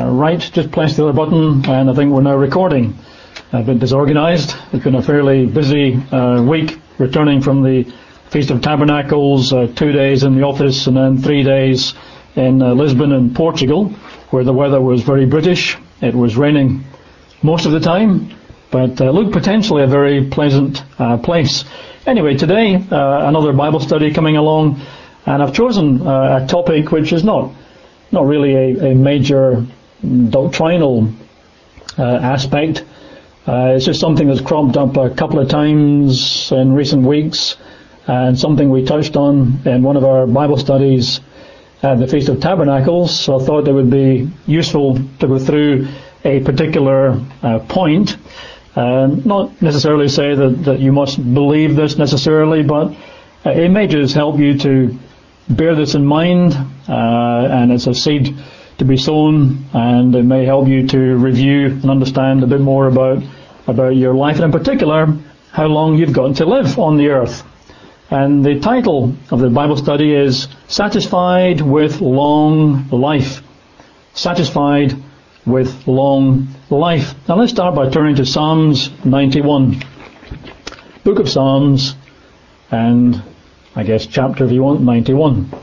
Right, just press the other button, and I think we're now recording. A bit disorganized. It's been a fairly busy week, returning from the Feast of Tabernacles, 2 days in the office, and then 3 days in Lisbon in Portugal, where the weather was very British. It was raining most of the time, but looked potentially a very pleasant place. Anyway, today, another Bible study coming along, and I've chosen a topic which is not really a major doctrinal aspect. It's just something that's cropped up a couple of times in recent weeks, and something we touched on in one of our Bible studies at the Feast of Tabernacles. So I thought it would be useful to go through a particular point. Not necessarily say that you must believe this necessarily, but it may just help you to bear this in mind, and it's a seed to be sown, and it may help you to review and understand a bit more about your life, and in particular, how long you've got to live on the earth. And the title of the Bible study is Satisfied with Long Life. Satisfied with Long Life. Now let's start by turning to Psalms 91. Book of Psalms, and I guess chapter, if you want, 91.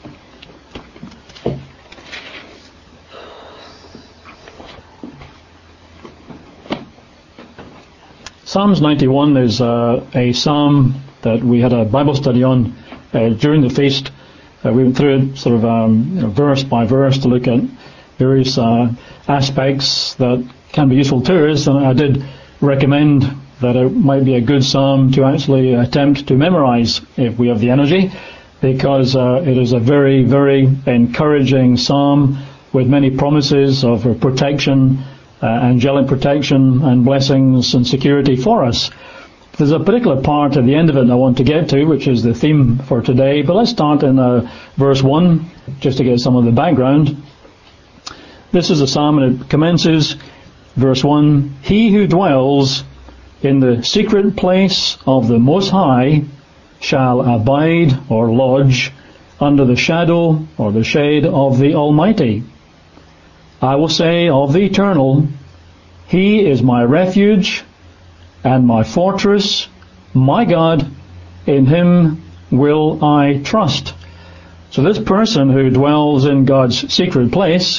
Psalms 91 is a psalm that we had a Bible study on during the feast. We went through it sort of verse by verse to look at various aspects that can be useful to us, and I did recommend that it might be a good psalm to actually attempt to memorize if we have the energy, because it is a very, very encouraging psalm with many promises of protection, angelic protection and blessings and security for us. There's a particular part at the end of it I want to get to, which is the theme for today, but let's start in verse 1, just to get some of the background. This is a psalm, and it commences, verse 1, He who dwells in the secret place of the Most High shall abide or lodge under the shadow or the shade of the Almighty. I will say of the Eternal, He is my refuge and my fortress, my God, in Him will I trust. So this person who dwells in God's secret place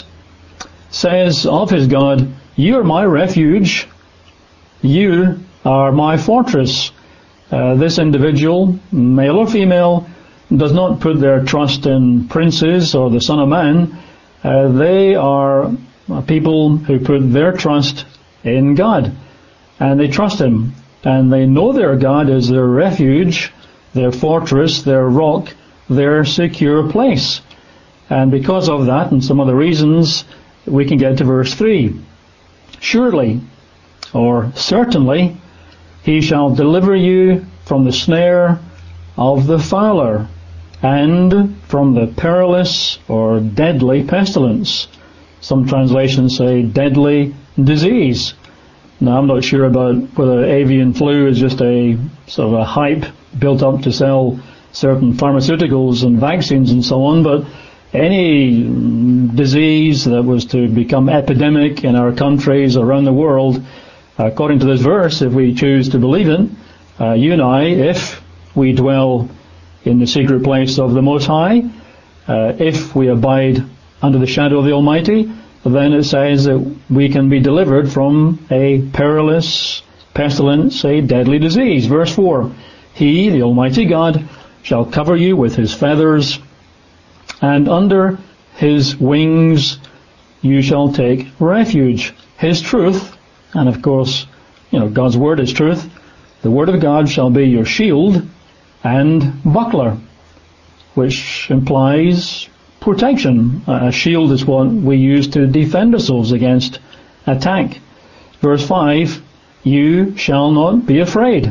says of his God, You are my refuge, You are my fortress. This individual, male or female, does not put their trust in princes or the Son of Man. They are people who put their trust in God, and they trust Him, and they know their God is their refuge, their fortress, their rock, their secure place. And because of that and some other reasons, we can get to verse 3. Surely, or certainly, He shall deliver you from the snare of the fowler, and from the perilous or deadly pestilence. Some translations say deadly disease. Now, I'm not sure about whether avian flu is just a sort of a hype built up to sell certain pharmaceuticals and vaccines and so on, but any disease that was to become epidemic in our countries around the world, according to this verse, if we choose to believe it, you and I, if we dwell in the secret place of the Most High, if we abide under the shadow of the Almighty, then it says that we can be delivered from a perilous pestilence, a deadly disease. Verse 4, He, the Almighty God, shall cover you with His feathers, and under His wings you shall take refuge. His truth, and of course, God's Word is truth, the Word of God shall be your shield and buckler, which implies protection. A shield is what we use to defend ourselves against attack. Verse 5, You shall not be afraid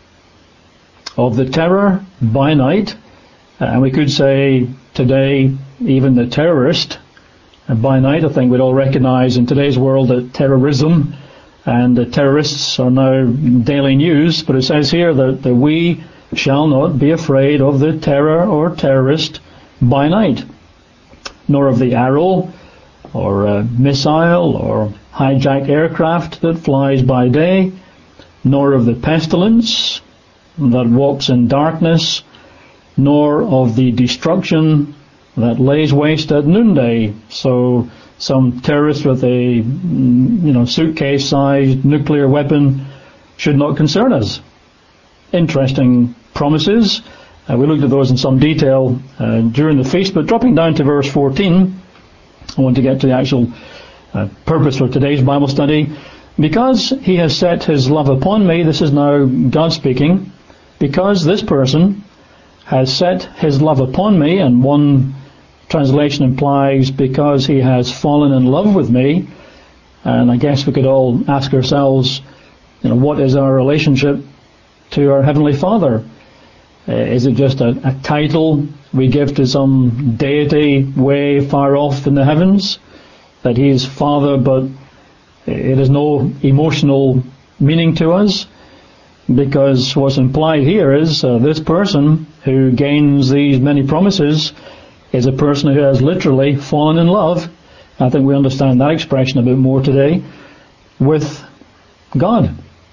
of the terror by night, and we could say today even the terrorist by night. I think we'd all recognize in today's world that terrorism and the terrorists are now daily news, but it says here that we shall not be afraid of the terror or terrorist by night, nor of the arrow or a missile or hijacked aircraft that flies by day, nor of the pestilence that walks in darkness, nor of the destruction that lays waste at noonday. So some terrorist with a suitcase-sized nuclear weapon should not concern us. Interesting promises. We looked at those in some detail during the feast, but dropping down to verse 14, I want to get to the actual purpose for today's Bible study. Because he has set his love upon me, this is now God speaking, because this person has set his love upon me, and one translation implies because he has fallen in love with me, and I guess we could all ask ourselves, what is our relationship to our Heavenly Father? Is it just a title we give to some deity way far off in the heavens, that he is Father, but it has no emotional meaning to us? Because what's implied here is this person who gains these many promises is a person who has literally fallen in love. I think we understand that expression a bit more today, with God.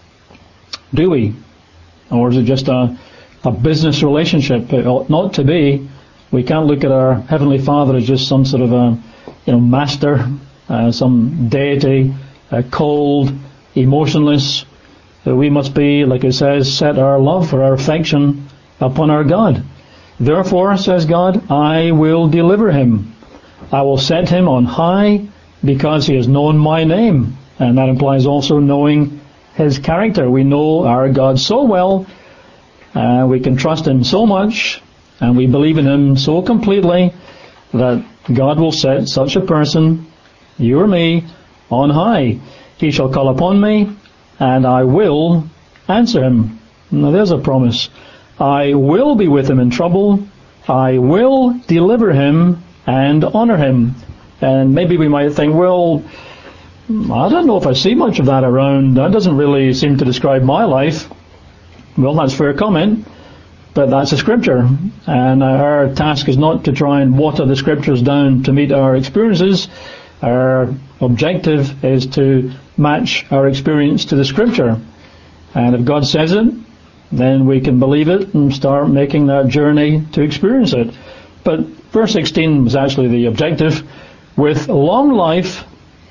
Do we? Or is it just a business relationship? It ought not to be. We can't look at our Heavenly Father as just some sort of a master, some deity, cold, emotionless. We must be, like it says, set our love or our affection upon our God. Therefore, says God, I will deliver him. I will set him on high because he has known my name. And that implies also knowing his character. We know our God so well, we can trust him so much, and we believe in him so completely that God will set such a person, you or me, on high. He shall call upon me, and I will answer him. Now there's a promise. I will be with him in trouble. I will deliver him and honor him. And maybe we might think, well, I don't know if I see much of that around. That doesn't really seem to describe my life. Well, that's fair comment, but that's a scripture. And our task is not to try and water the scriptures down to meet our experiences. Our objective is to match our experience to the scripture. And if God says it, then we can believe it and start making that journey to experience it. But verse 16 was actually the objective. With long life,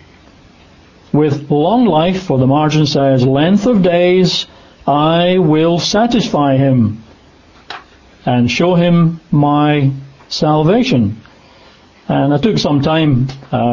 for the margin says, length of days, I will satisfy him and show him my salvation. And I took some time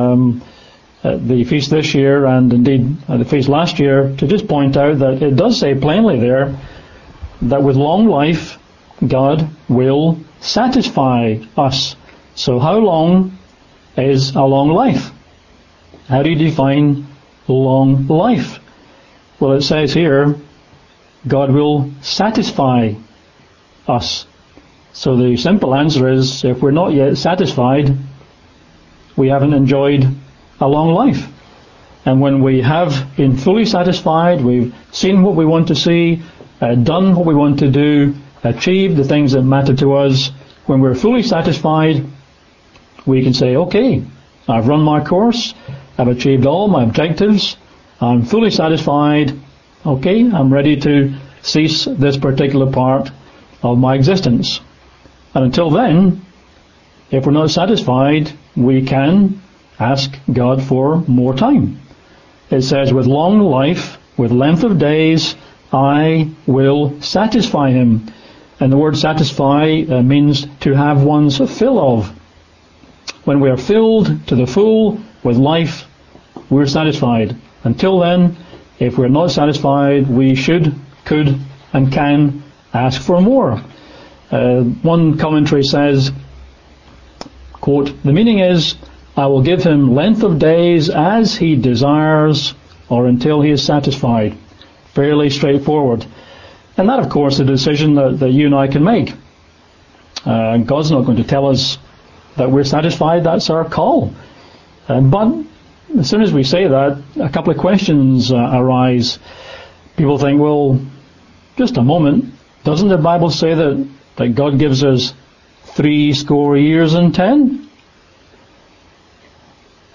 at the feast this year, and indeed at the feast last year, to just point out that it does say plainly there that with long life God will satisfy us. So how long is a long life? How do you define long life? Well, it says here, God will satisfy us. So the simple answer is, if we're not yet satisfied, we haven't enjoyed a long life. And when we have been fully satisfied, we've seen what we want to see, done what we want to do, achieved the things that matter to us, when we're fully satisfied, we can say, okay, I've run my course, I've achieved all my objectives, I'm fully satisfied, okay, I'm ready to cease this particular part of my existence. And until then, if we're not satisfied, we can ask God for more time. It says, with long life, with length of days, I will satisfy him. And the word satisfy means to have one's fill of. When we are filled to the full with life, we're satisfied. Until then, if we're not satisfied, we should, could, and can ask for more. One commentary says, quote, the meaning is, I will give him length of days as he desires, or until he is satisfied. Fairly straightforward. And that, of course, is a decision that you and I can make. God's not going to tell us that we're satisfied. That's our call. But as soon as we say that, a couple of questions arise. People think, well, just a moment. Doesn't the Bible say that God gives us 70 years and 10?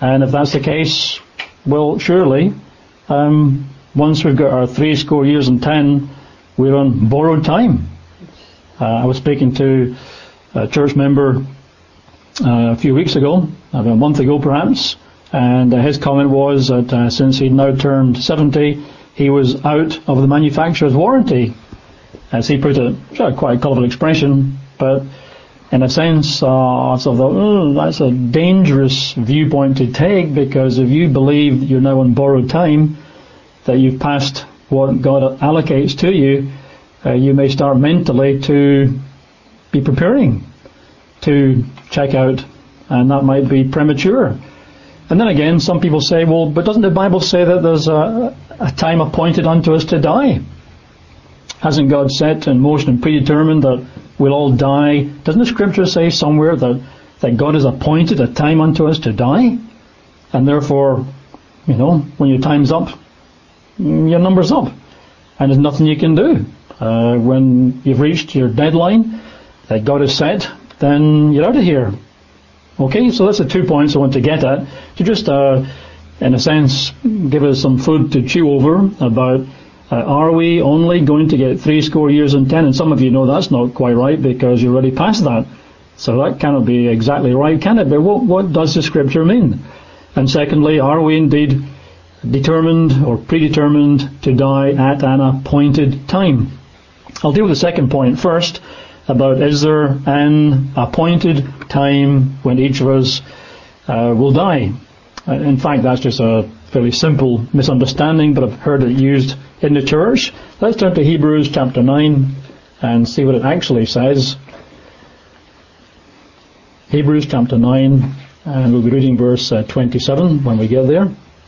And if that's the case, well, surely, once we've got our 60 years and 10, we're on borrowed time. I was speaking to a church member a few weeks ago, about a month ago perhaps, and his comment was that since he'd now turned 70, he was out of the manufacturer's warranty. As he put it, quite a colourful expression, but in a sense, I sort of thought, that's a dangerous viewpoint to take, because if you believe you're now on borrowed time, that you've passed what God allocates to you, you may start mentally to be preparing to check out, and that might be premature. And then again, some people say, well, but doesn't the Bible say that there's a time appointed unto us to die? Hasn't God set in motion and predetermined that we'll all die? Doesn't the Scripture say somewhere that God has appointed a time unto us to die? And therefore, when your time's up, your number's up. And there's nothing you can do. When you've reached your deadline that God has set, then you're out of here. Okay, so that's the 2 points I want to get at, to just, in a sense, give us some food to chew over about, are we only going to get 60 years and 10? And some of you know that's not quite right, because you're already past that. So that cannot be exactly right, can it? But what does the Scripture mean? And secondly, are we indeed determined or predetermined to die at an appointed time? I'll deal with the second point first, about is there an appointed time when each of us will die. In fact, that's just a fairly simple misunderstanding, but I've heard it used in the church. Let's turn to Hebrews chapter 9 and see what it actually says. Hebrews chapter 9, and we'll be reading verse 27 when we get there.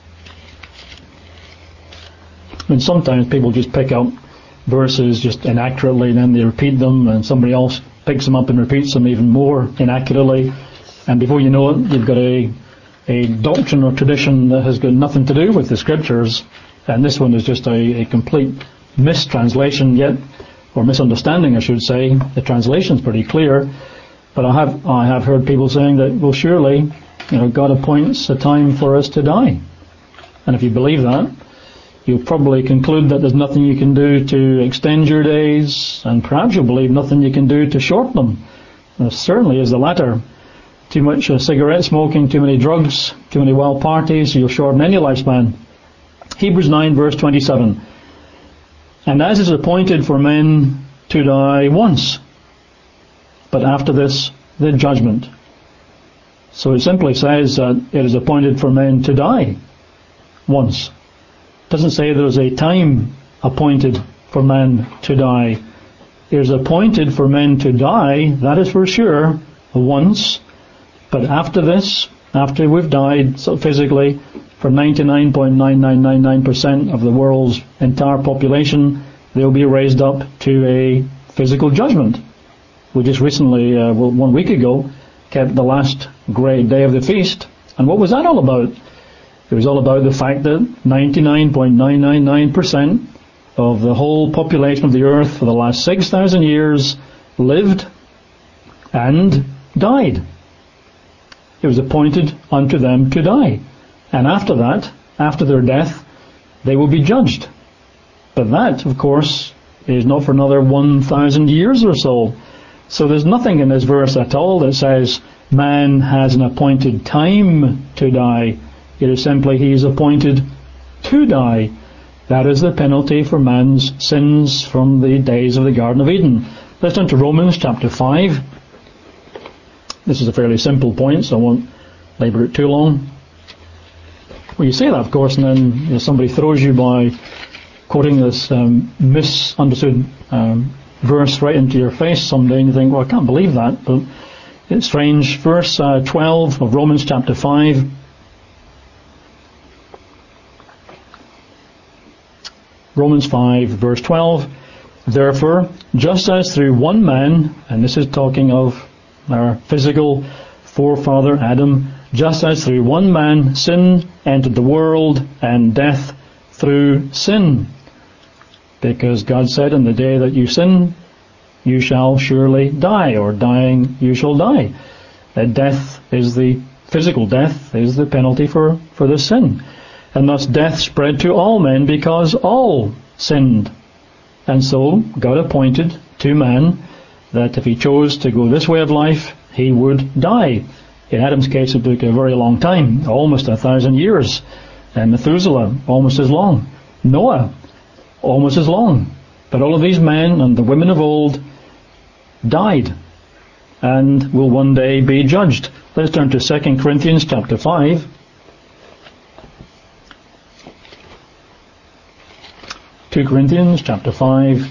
Sometimes people just pick up verses just inaccurately, and then they repeat them, and somebody else picks them up and repeats them even more inaccurately, and before you know it, you've got a doctrine or tradition that has got nothing to do with the Scriptures, and this one is just a complete mistranslation yet, or misunderstanding I should say. The translation's pretty clear, but I have heard people saying that, well, surely, God appoints a time for us to die. And if you believe that, you'll probably conclude that there's nothing you can do to extend your days, and perhaps you'll believe nothing you can do to shorten them. There certainly is the latter. Too much cigarette smoking, too many drugs, too many wild parties, you'll shorten any lifespan. Hebrews 9 verse 27. And as is appointed for men to die once, but after this, the judgment. So it simply says that it is appointed for men to die once. It doesn't say there's a time appointed for men to die. It is appointed for men to die, that is for sure, once. But after this, after we've died physically, for 99.9999% of the world's entire population, they'll be raised up to a physical judgment. We just recently, 1 week ago, kept the last great day of the feast. And what was that all about? It was all about the fact that 99.999% of the whole population of the earth for the last 6,000 years lived and died. It was appointed unto them to die. And after that, after their death, they will be judged. But that, of course, is not for another 1,000 years or so. So there's nothing in this verse at all that says man has an appointed time to die. It is simply he is appointed to die. That is the penalty for man's sins from the days of the Garden of Eden. Let's turn to Romans chapter 5. This is a fairly simple point, so I won't labour it too long. Well, you say that, of course, and then somebody throws you by quoting this misunderstood verse right into your face someday, and you think, well, I can't believe that, but it's strange. Verse 12 of Romans chapter 5. Romans 5 verse 12. Therefore, just as through one man, and this is talking of our physical forefather Adam, just as through one man sin entered the world, and death through sin. Because God said, in the day that you sin, you shall surely die, or dying you shall die. That death is the physical death is the penalty for this sin. And thus death spread to all men because all sinned. And so God appointed to man that if he chose to go this way of life, he would die. In Adam's case, it took a very long time, almost 1,000 years. And Methuselah, almost as long. Noah, almost as long. But all of these men and the women of old died and will one day be judged. Let's turn to 2 Corinthians chapter 5. 2 Corinthians chapter 5.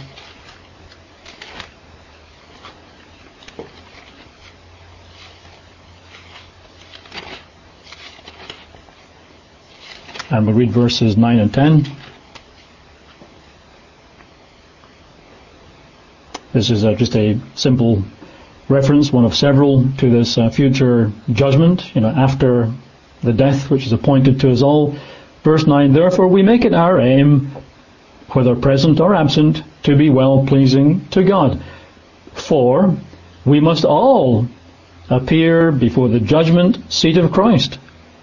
And we'll read verses 9 and 10. This is just a simple reference, one of several, to this future judgment, after the death which is appointed to us all. Verse 9, therefore we make it our aim, whether present or absent, to be well-pleasing to God. For we must all appear before the judgment seat of Christ.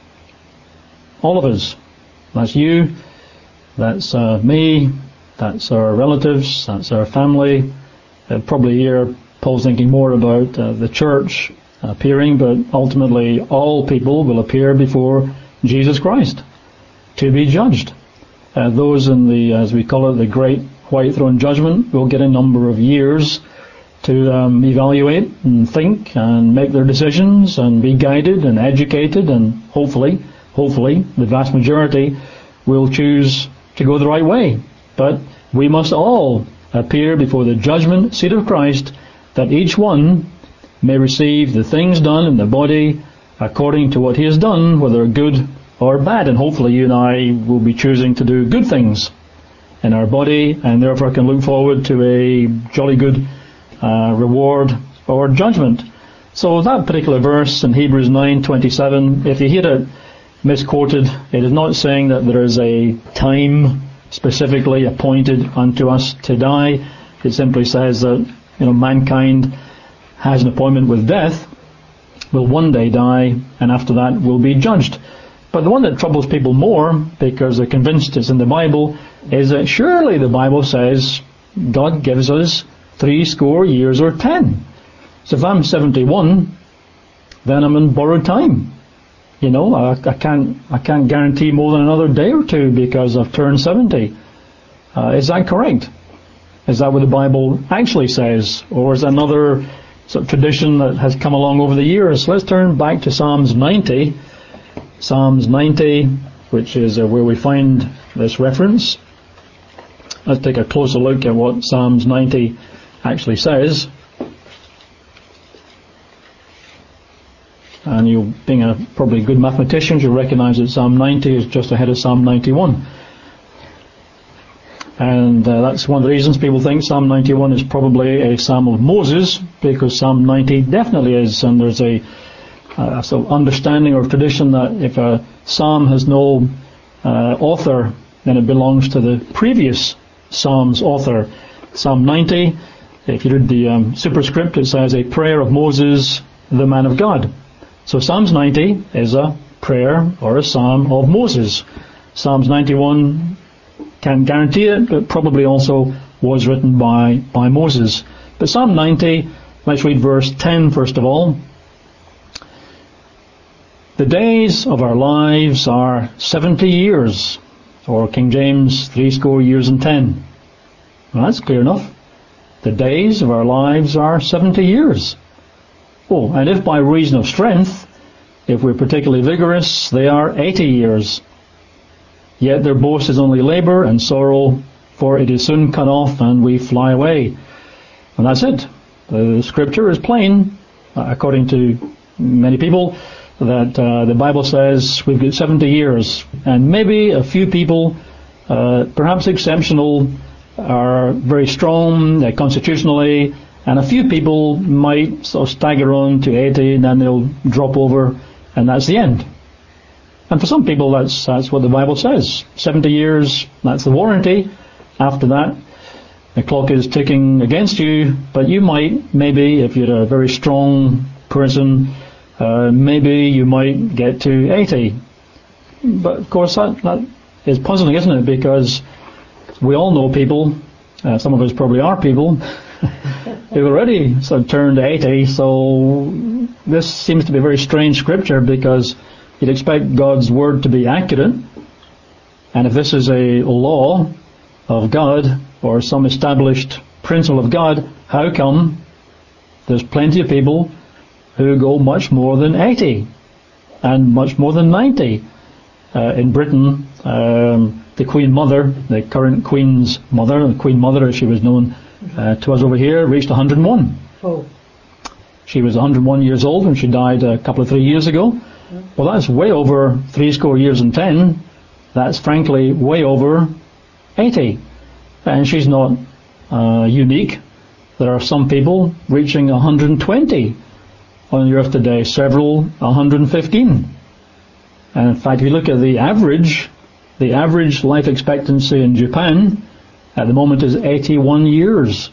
All of us. That's you, that's me, that's our relatives, that's our family. Probably here Paul's thinking more about the church appearing, but ultimately all people will appear before Jesus Christ to be judged. Those in the, as we call it, the Great White Throne Judgment will get a number of years to evaluate and think and make their decisions and be guided and educated, and hopefully the vast majority will choose to go the right way. But we must all appear before the judgment seat of Christ, that each one may receive the things done in the body according to what he has done, whether good or bad. And hopefully you and I will be choosing to do good things in our body, and therefore can look forward to a jolly good reward or judgment. So that particular verse in Hebrews 9:27, if you hear it misquoted, it is not saying that there is a time specifically appointed unto us to die. It simply says that mankind has an appointment with death, will one day die, and after that will be judged. But the one that troubles people more, because they're convinced it's in the Bible, is that surely the Bible says God gives us 70 years or 10. So if I'm 71, then I'm in borrowed time. I can't guarantee more than another day or two because I've turned 70. Is that correct? Is that what the Bible actually says? Or is that another sort of tradition that has come along over the years? Let's turn back to Psalms 90. Psalms 90, which is where we find this reference. Let's take a closer look at what Psalms 90 actually says. And you, being a probably good mathematician, you'll recognize that Psalm 90 is just ahead of Psalm 91. And that's one of the reasons people think Psalm 91 is probably a Psalm of Moses, because Psalm 90 definitely is. And there's a sort of understanding or tradition that if a Psalm has no author, then it belongs to the previous Psalm's author. Psalm 90, if you read the superscript, it says a prayer of Moses, the man of God. So Psalms 90 is a prayer or a psalm of Moses. Psalms 91, can't guarantee it, but probably also was written by Moses. But Psalm 90, let's read verse 10 first of all. The days of our lives are 70 years, or King James, 70 years and 10. Well, that's clear enough. The days of our lives are 70 years. Oh, and if by reason of strength, if we're particularly vigorous, they are 80 years. Yet their boast is only labour and sorrow, for it is soon cut off and we fly away. And that's it. The scripture is plain, according to many people, that the Bible says we've got 70 years. And maybe a few people, perhaps exceptional, are very strong constitutionally, and a few people might sort of stagger on to 80 and then they'll drop over, and that's the end. And for some people that's what the Bible says. 70 years, that's the warranty. After that, the clock is ticking against you, but you might, maybe, if you're a very strong person, maybe you might get to 80. But of course that is puzzling, isn't it? Because we all know people, some of us probably are people, who've already sort of turned 80, so this seems to be a very strange scripture, because you'd expect God's word to be accurate, and if this is a law of God or some established principle of God, how come there's plenty of people who go much more than 80 and much more than 90? In Britain, the Queen Mother, the current Queen's mother, the Queen Mother as she was known to us over here, reached 101. Oh. She was 101 years old when she died a couple of 3 years ago. Well, that's way over 60 years and 10. That's frankly way over 80. And she's not unique. There are some people reaching 120 on the earth today, several 115. And in fact, if you look at the average life expectancy in Japan at the moment is 81 years.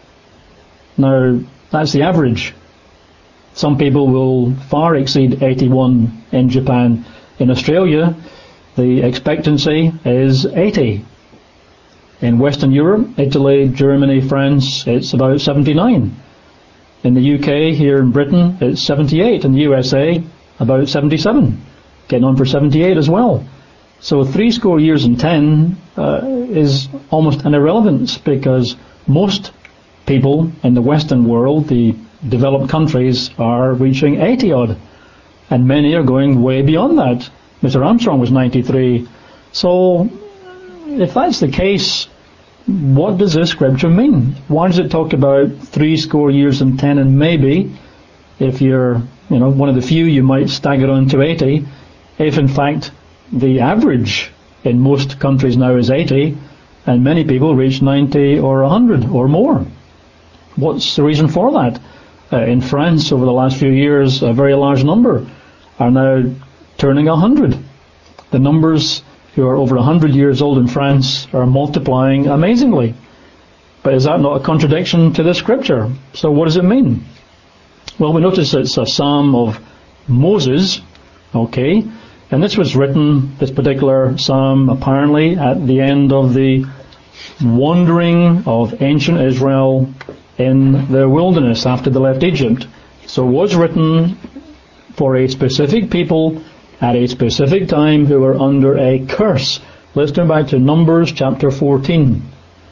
Now, that's the average. Some people will far exceed 81 in Japan. In Australia, the expectancy is 80. In Western Europe, Italy, Germany, France, it's about 79. In the UK, here in Britain, it's 78. In the USA, about 77. Getting on for 78 as well. So 60 years and 10 is almost an irrelevance, because most people in the Western world, the developed countries, are reaching 80 odd. And many are going way beyond that. Mr. Armstrong was 93. So if that's the case, what does this scripture mean? Why does it talk about 60 years and 10, and maybe if you're one of the few, you might stagger on to 80, if in fact the average in most countries now is 80, and many people reach 90 or 100 or more? What's the reason for that? In France, over the last few years, a very large number are now turning 100. The numbers who are over 100 years old in France are multiplying amazingly. But is that not a contradiction to this scripture? So what does it mean? Well, we notice it's a psalm of Moses, okay, and this was written, this particular psalm, apparently at the end of the wandering of ancient Israel in the wilderness after they left Egypt. So it was written for a specific people at a specific time who were under a curse. Let's turn back to Numbers chapter 14.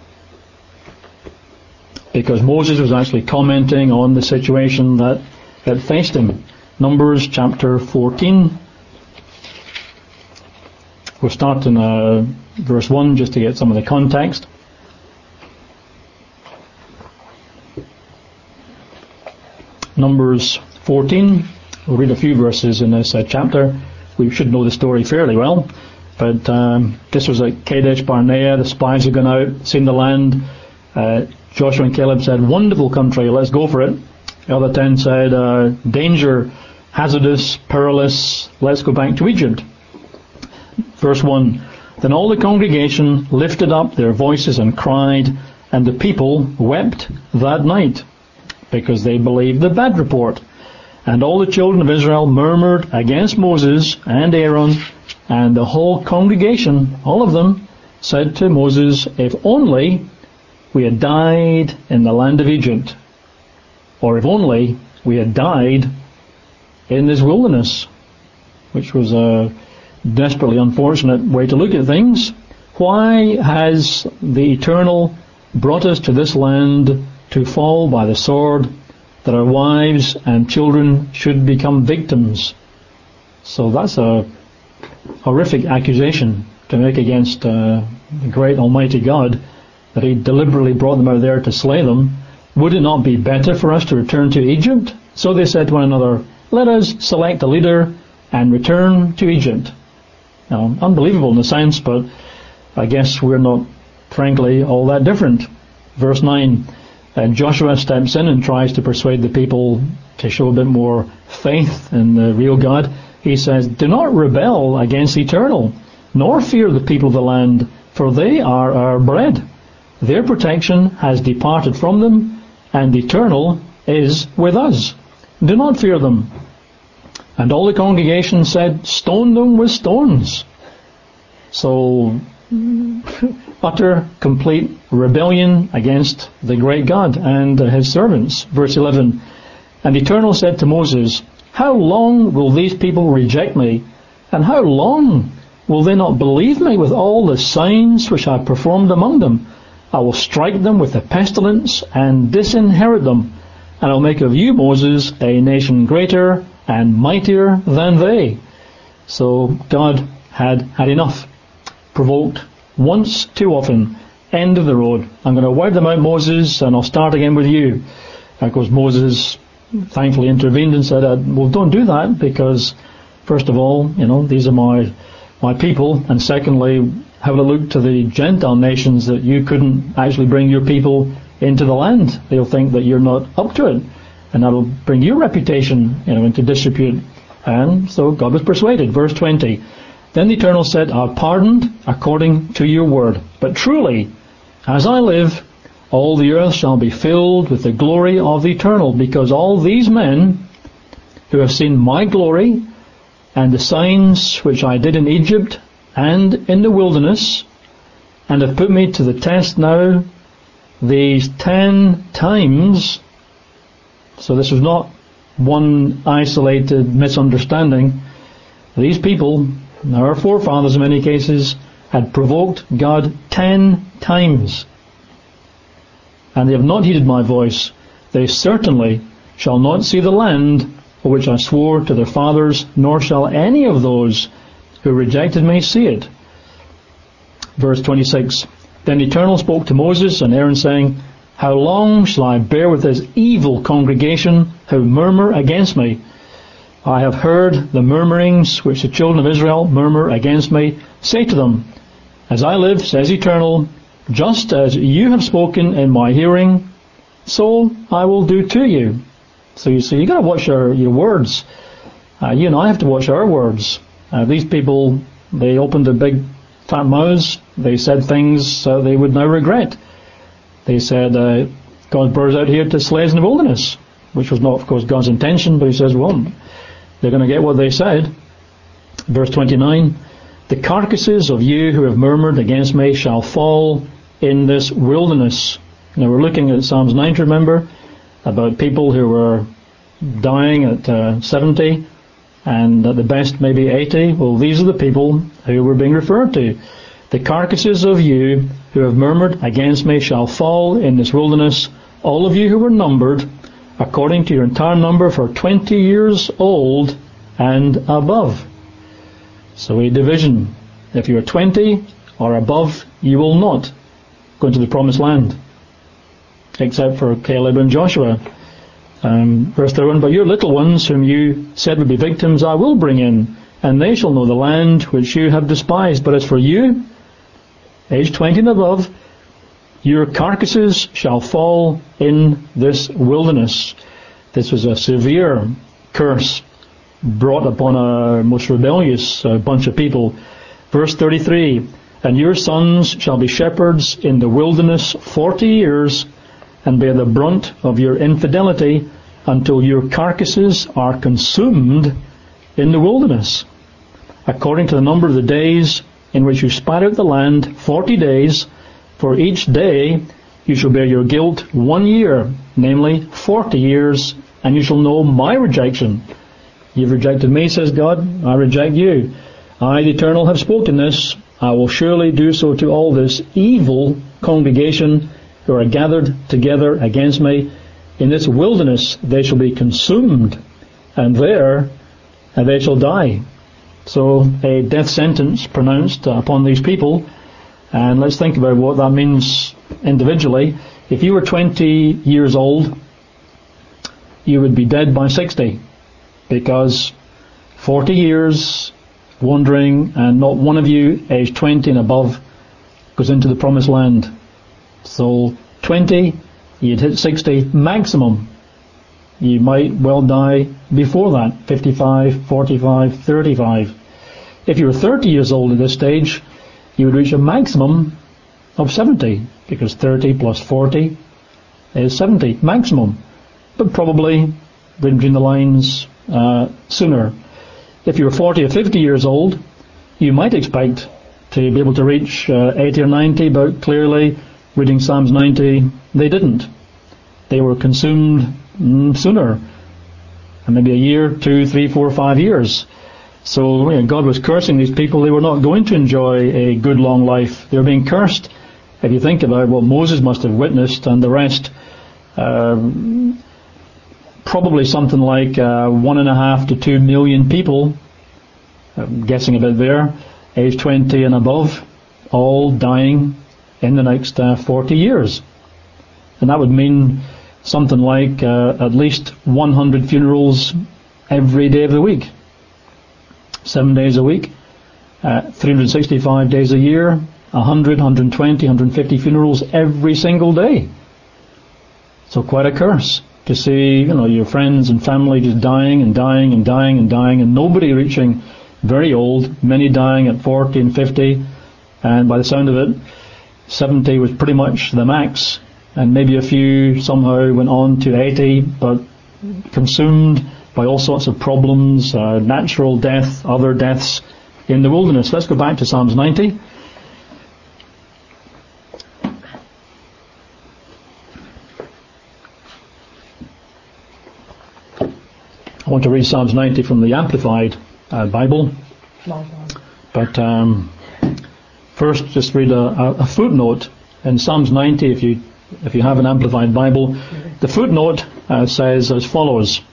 Because Moses was actually commenting on the situation that faced him. Numbers chapter 14. We'll start in verse 1 just to get some of the context. Numbers 14. We'll read a few verses in this chapter. We should know the story fairly well. But this was at Kadesh Barnea. The spies had gone out, seen the land. Joshua and Caleb said, "Wonderful country, let's go for it." The other 10 said, "Danger, hazardous, perilous, let's go back to Egypt." Verse 1, "Then all the congregation lifted up their voices and cried, and the people wept that night, because they believed the bad report. And all the children of Israel murmured against Moses and Aaron, and the whole congregation, all of them, said to Moses, 'If only we had died in the land of Egypt, or if only we had died in this wilderness,'" which was a desperately unfortunate way to look at things. Why has the Eternal brought us to this land to fall by the sword, that our wives and children should become victims? So that's a horrific accusation to make against the great Almighty God, that He deliberately brought them out there to slay them. Would it not be better for us to return to Egypt? So they said to one another, "Let us select a leader and return to Egypt." Now, unbelievable in a sense, but I guess we're not, frankly, all that different. Verse 9, Joshua steps in and tries to persuade the people to show a bit more faith in the real God. He says, "Do not rebel against the Eternal, nor fear the people of the land, for they are our bread. Their protection has departed from them, and the Eternal is with us. Do not fear them." And all the congregation said, "Stone them with stones." So, utter, complete rebellion against the great God and his servants. Verse 11, "And the Eternal said to Moses, How long will these people reject me? And how long will they not believe me with all the signs which I have performed among them? I will strike them with the pestilence and disinherit them. And I will make of you, Moses, a nation greater and mightier than they." So God had had enough. Provoked once too often. End of the road. "I'm going to wipe them out, Moses, and I'll start again with you." Of course, Moses thankfully intervened and said, "Well, don't do that, because first of all, these are my people, and secondly, have a look to the Gentile nations that you couldn't actually bring your people into the land. They'll think that you're not up to it, and that'll bring your reputation, into disrepute." And so God was persuaded. Verse 20, "Then the Eternal said, I've pardoned according to your word. But truly, as I live, all the earth shall be filled with the glory of the Eternal, because all these men who have seen my glory and the signs which I did in Egypt and in the wilderness, and have put me to the test now these 10 times, so this was not one isolated misunderstanding. These people, our forefathers in many cases, had provoked God 10 times. And they have not heeded my voice. They certainly shall not see the land for which I swore to their fathers, nor shall any of those who rejected me see it." Verse 26, "Then the Eternal spoke to Moses and Aaron, saying, How long shall I bear with this evil congregation who murmur against me? I have heard the murmurings which the children of Israel murmur against me. Say to them, As I live, says Eternal, just as you have spoken in my hearing, so I will do to you." So you see, you got to watch your words. You and I have to watch our words. These people, they opened their big fat mouths. They said things they would now regret. They said, "God's birds out here to slays in the wilderness," which was not, of course, God's intention, but he says, well, they're going to get what they said. Verse 29, "The carcasses of you who have murmured against me shall fall in this wilderness." Now we're looking at Psalms 9, remember, about people who were dying at 70 and at the best maybe 80. Well, these are the people who were being referred to. "The carcasses of you who have murmured against me shall fall in this wilderness, all of you who were numbered according to your entire number for 20 years old and above." So a division. If you are 20 or above, you will not go into the promised land, except for Caleb and Joshua. Verse 31, "But your little ones, whom you said would be victims, I will bring in, and they shall know the land which you have despised. But as for you, age 20 and above, your carcasses shall fall in this wilderness." This was a severe curse brought upon a most rebellious bunch of people. Verse 33, "And your sons shall be shepherds in the wilderness 40 years, and bear the brunt of your infidelity until your carcasses are consumed in the wilderness. According to the number of the days in which you spat out the land, 40 days, for each day you shall bear your guilt 1 year, namely 40 years, and you shall know my rejection. You've rejected me, says God, I reject you. I, the Eternal, have spoken this. I will surely do so to all this evil congregation who are gathered together against me. In this wilderness they shall be consumed, and there they shall die." So a death sentence pronounced upon these people. And let's think about what that means individually. If you were 20 years old, you would be dead by 60, because 40 years wandering, and not one of you aged 20 and above goes into the promised land. So 20, you'd hit 60 maximum. You might well die before that, 55, 45, 35. If you were 30 years old at this stage, you would reach a maximum of 70, because 30 plus 40 is 70, maximum. But probably, reading between the lines, sooner. If you were 40 or 50 years old, you might expect to be able to reach 80 or 90, but clearly, reading Psalms 90, they didn't. They were consumed sooner, and maybe a year, 2, 3, 4, 5 years. So God was cursing these people. They were not going to enjoy a good long life. They were being cursed. If you think about what Moses must have witnessed and the rest, probably something like 1.5 to 2 million people, I'm guessing a bit there, age 20 and above, all dying in the next 40 years. And that would mean something like at least 100 funerals every day of the week. 7 days a week, 365 days a year, 100, 120, 150 funerals every single day. So quite a curse to see, your friends and family just dying and dying and dying and dying, and nobody reaching very old, many dying at 40 and 50, and by the sound of it, 70 was pretty much the max, and maybe a few somehow went on to 80, but consumed by all sorts of problems, natural death, other deaths in the wilderness. Let's go back to Psalms 90. I want to read Psalms 90 from the Amplified Bible. But first just read a footnote in Psalms 90 if you have an Amplified Bible. The footnote says as follows.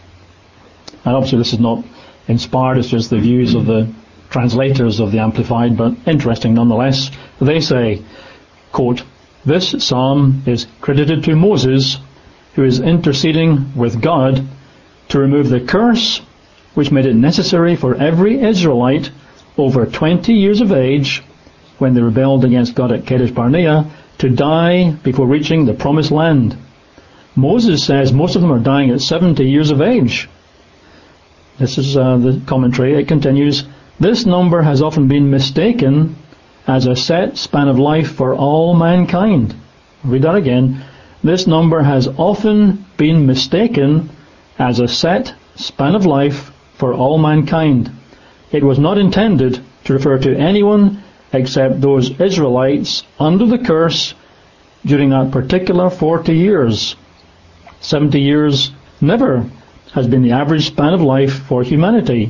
And obviously this is not inspired, it's just the views of the translators of the Amplified, but interesting nonetheless. They say, quote, "This psalm is credited to Moses, who is interceding with God to remove the curse which made it necessary for every Israelite over 20 years of age, when they rebelled against God at Kadesh Barnea, to die before reaching the promised land. Moses says most of them are dying at 70 years of age." This is the commentary. It continues, "This number has often been mistaken as a set span of life for all mankind." I'll read that again. "This number has often been mistaken as a set span of life for all mankind. It was not intended to refer to anyone except those Israelites under the curse during that particular 40 years. 70 years never has been the average span of life for humanity."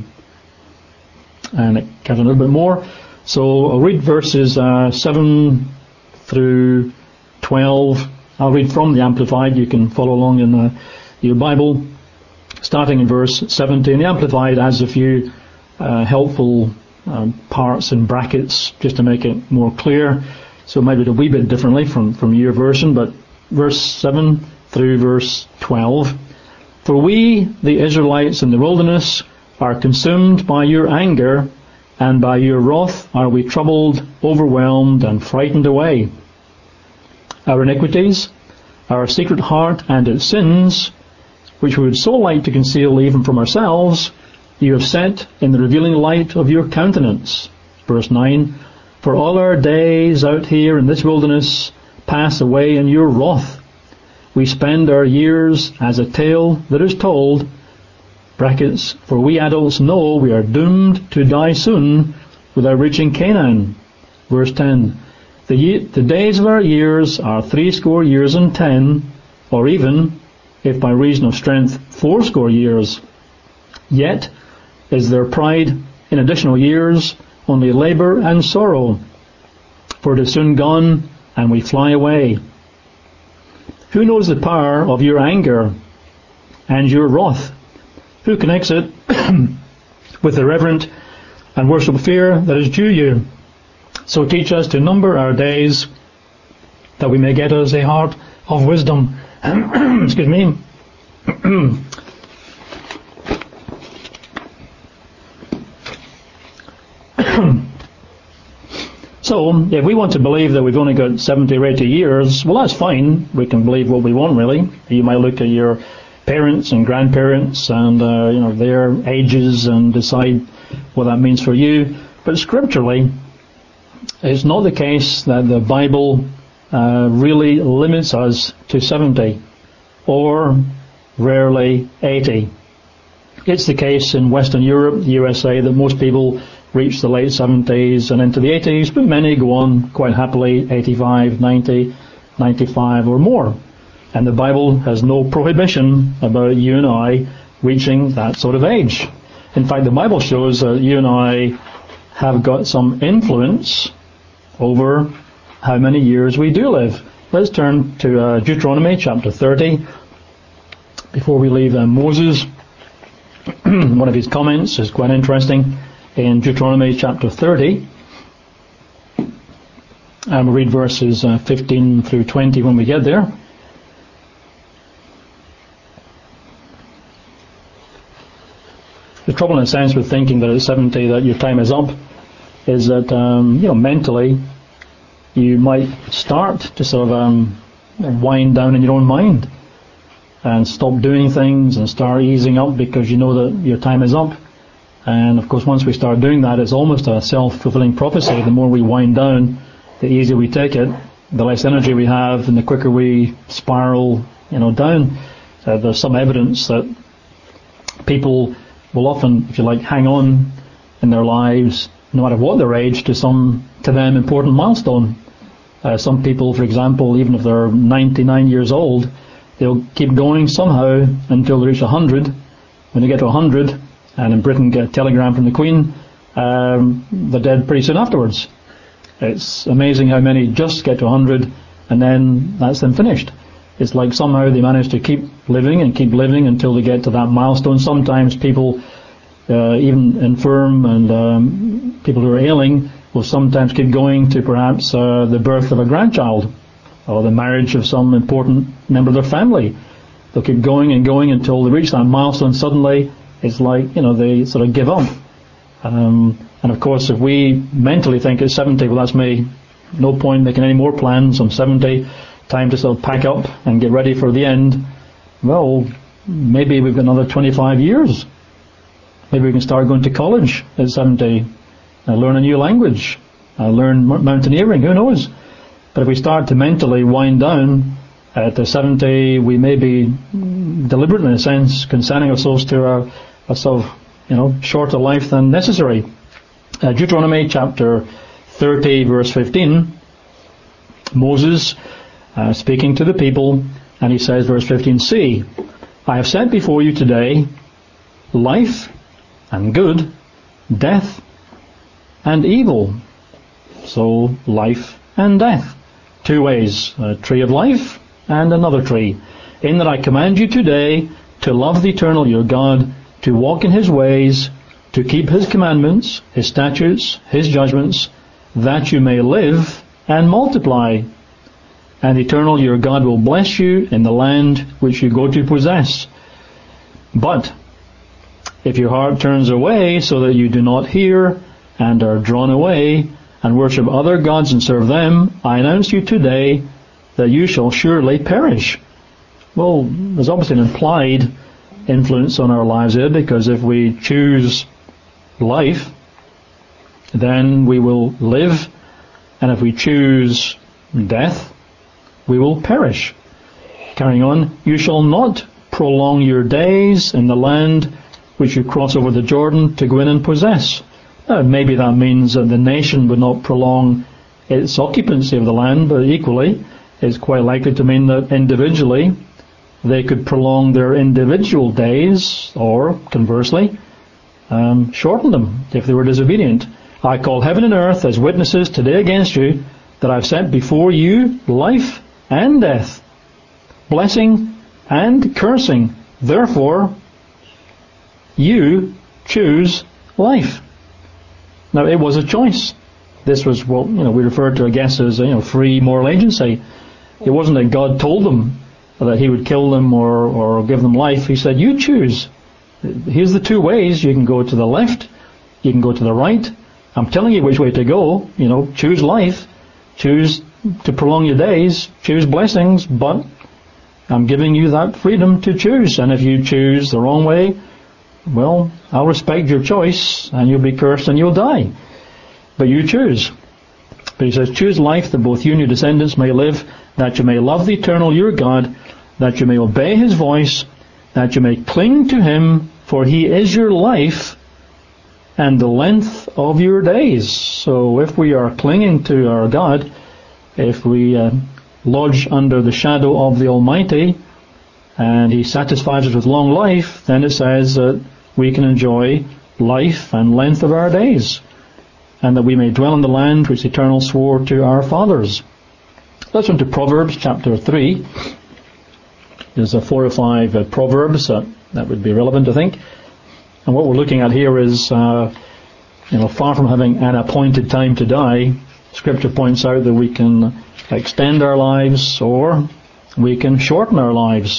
And it gives a little bit more. So I'll read verses 7 through 12. I'll read from the Amplified. You can follow along in your Bible. Starting in verse 17. The Amplified has a few helpful parts and brackets just to make it more clear. So maybe a wee bit differently from your version, but verse 7 through verse 12. "For we, the Israelites in the wilderness, are consumed by your anger, and by your wrath are we troubled, overwhelmed, and frightened away. Our iniquities, our secret heart and its sins, which we would so like to conceal even from ourselves, you have set in the revealing light of your countenance." Verse 9, "For all our days out here in this wilderness pass away in your wrath. We spend our years as a tale that is told," brackets, "for we adults know we are doomed to die soon without reaching Canaan." Verse 10, The days of our years are 80 years and 10, or even, if by reason of strength, 80 years. Yet is their pride in additional years only labour and sorrow, for it is soon gone and we fly away. Who knows the power of your anger and your wrath? Who connects it with the reverent and worshipful fear that is due you? So teach us to number our days, that we may get us a heart of wisdom. Excuse me. So, if we want to believe that we've only got 70 or 80 years, well, that's fine. We can believe what we want, really. You might look at your parents and grandparents and their ages and decide what that means for you. But scripturally, it's not the case that the Bible really limits us to 70 or rarely 80. It's the case in Western Europe, the USA, that most people reach the late 70s and into the 80s, but many go on quite happily 85, 90, 95 or more. And the Bible has no prohibition about you and I reaching that sort of age. In fact, the Bible shows that you and I have got some influence over how many years we do live. Let's turn to Deuteronomy chapter 30. Before we leave Moses, one of his comments is quite interesting. In Deuteronomy chapter 30, and we'll read verses 15 through 20 when we get there. The trouble in a sense with thinking that at 70 that your time is up is that, mentally you might start to sort of wind down in your own mind and stop doing things and start easing up because you know that your time is up. And of course, once we start doing that, it's almost a self-fulfilling prophecy. The more we wind down, the easier we take it, the less energy we have, and the quicker we spiral, down. There's some evidence that people will often, if you like, hang on in their lives, no matter what their age, to them important milestone. Some people, for example, even if they're 99 years old, they'll keep going somehow until they reach 100. When they get to 100, and in Britain get a telegram from the Queen, they're dead pretty soon afterwards. It's amazing how many just get to 100 and then that's them finished. It's like somehow they manage to keep living until they get to that milestone. Sometimes people, even infirm and people who are ailing, will sometimes keep going to perhaps the birth of a grandchild or the marriage of some important member of their family. They'll keep going and going until they reach that milestone. Suddenly it's like, they sort of give up. And of course, if we mentally think at 70, well, that's me, no point making any more plans. I'm 70, time to sort of pack up and get ready for the end. Well, maybe we've got another 25 years. Maybe we can start going to college at 70, learn a new language, learn mountaineering, who knows? But if we start to mentally wind down at 70, we may be deliberate in a sense, consigning ourselves to a sort of, shorter life than necessary. Deuteronomy chapter 30 verse 15, Moses speaking to the people, and he says, verse 15, "See, I have set before you today life and good, death and evil." So, life and death. Two ways, a tree of life and another tree. "In that I command you today to love the Eternal your God, to walk in His ways, to keep His commandments, His statutes, His judgments, that you may live and multiply. And the Eternal your God will bless you in the land which you go to possess. But if your heart turns away so that you do not hear and are drawn away and worship other gods and serve them, I announce you today that you shall surely perish." Well, there's obviously an implied influence on our lives here, because if we choose life, then we will live, and if we choose death, we will perish. Carrying on, "You shall not prolong your days in the land which you cross over the Jordan to go in and possess." Now, maybe that means that the nation would not prolong its occupancy of the land, but equally it's quite likely to mean that individually they could prolong their individual days, or conversely, shorten them if they were disobedient. "I call heaven and earth as witnesses today against you, that I've set before you life and death, blessing and cursing. Therefore, you choose life." Now, it was a choice. This was what we refer to, I guess, as free moral agency. It wasn't that God told them that He would kill them or give them life. He said, "You choose. Here's the two ways. You can go to the left. You can go to the right. I'm telling you which way to go. Choose life. Choose to prolong your days. Choose blessings. But I'm giving you that freedom to choose. And if you choose the wrong way, well, I'll respect your choice, and you'll be cursed and you'll die. But you choose." But he says, "Choose life, that both you and your descendants may live, that you may love the Eternal your God, that you may obey His voice, that you may cling to Him for he is your life and the length of your days. So if we are clinging to our God, if we lodge under the shadow of the Almighty, and he satisfies us with long life, then it says that we can enjoy life and length of our days, and that we may dwell in the land which the Eternal swore to our fathers. Let's turn to Proverbs chapter 3. There's 4 or 5 Proverbs that would be relevant, I think. And what we're looking at here is, far from having an appointed time to die, Scripture points out that we can extend our lives or we can shorten our lives.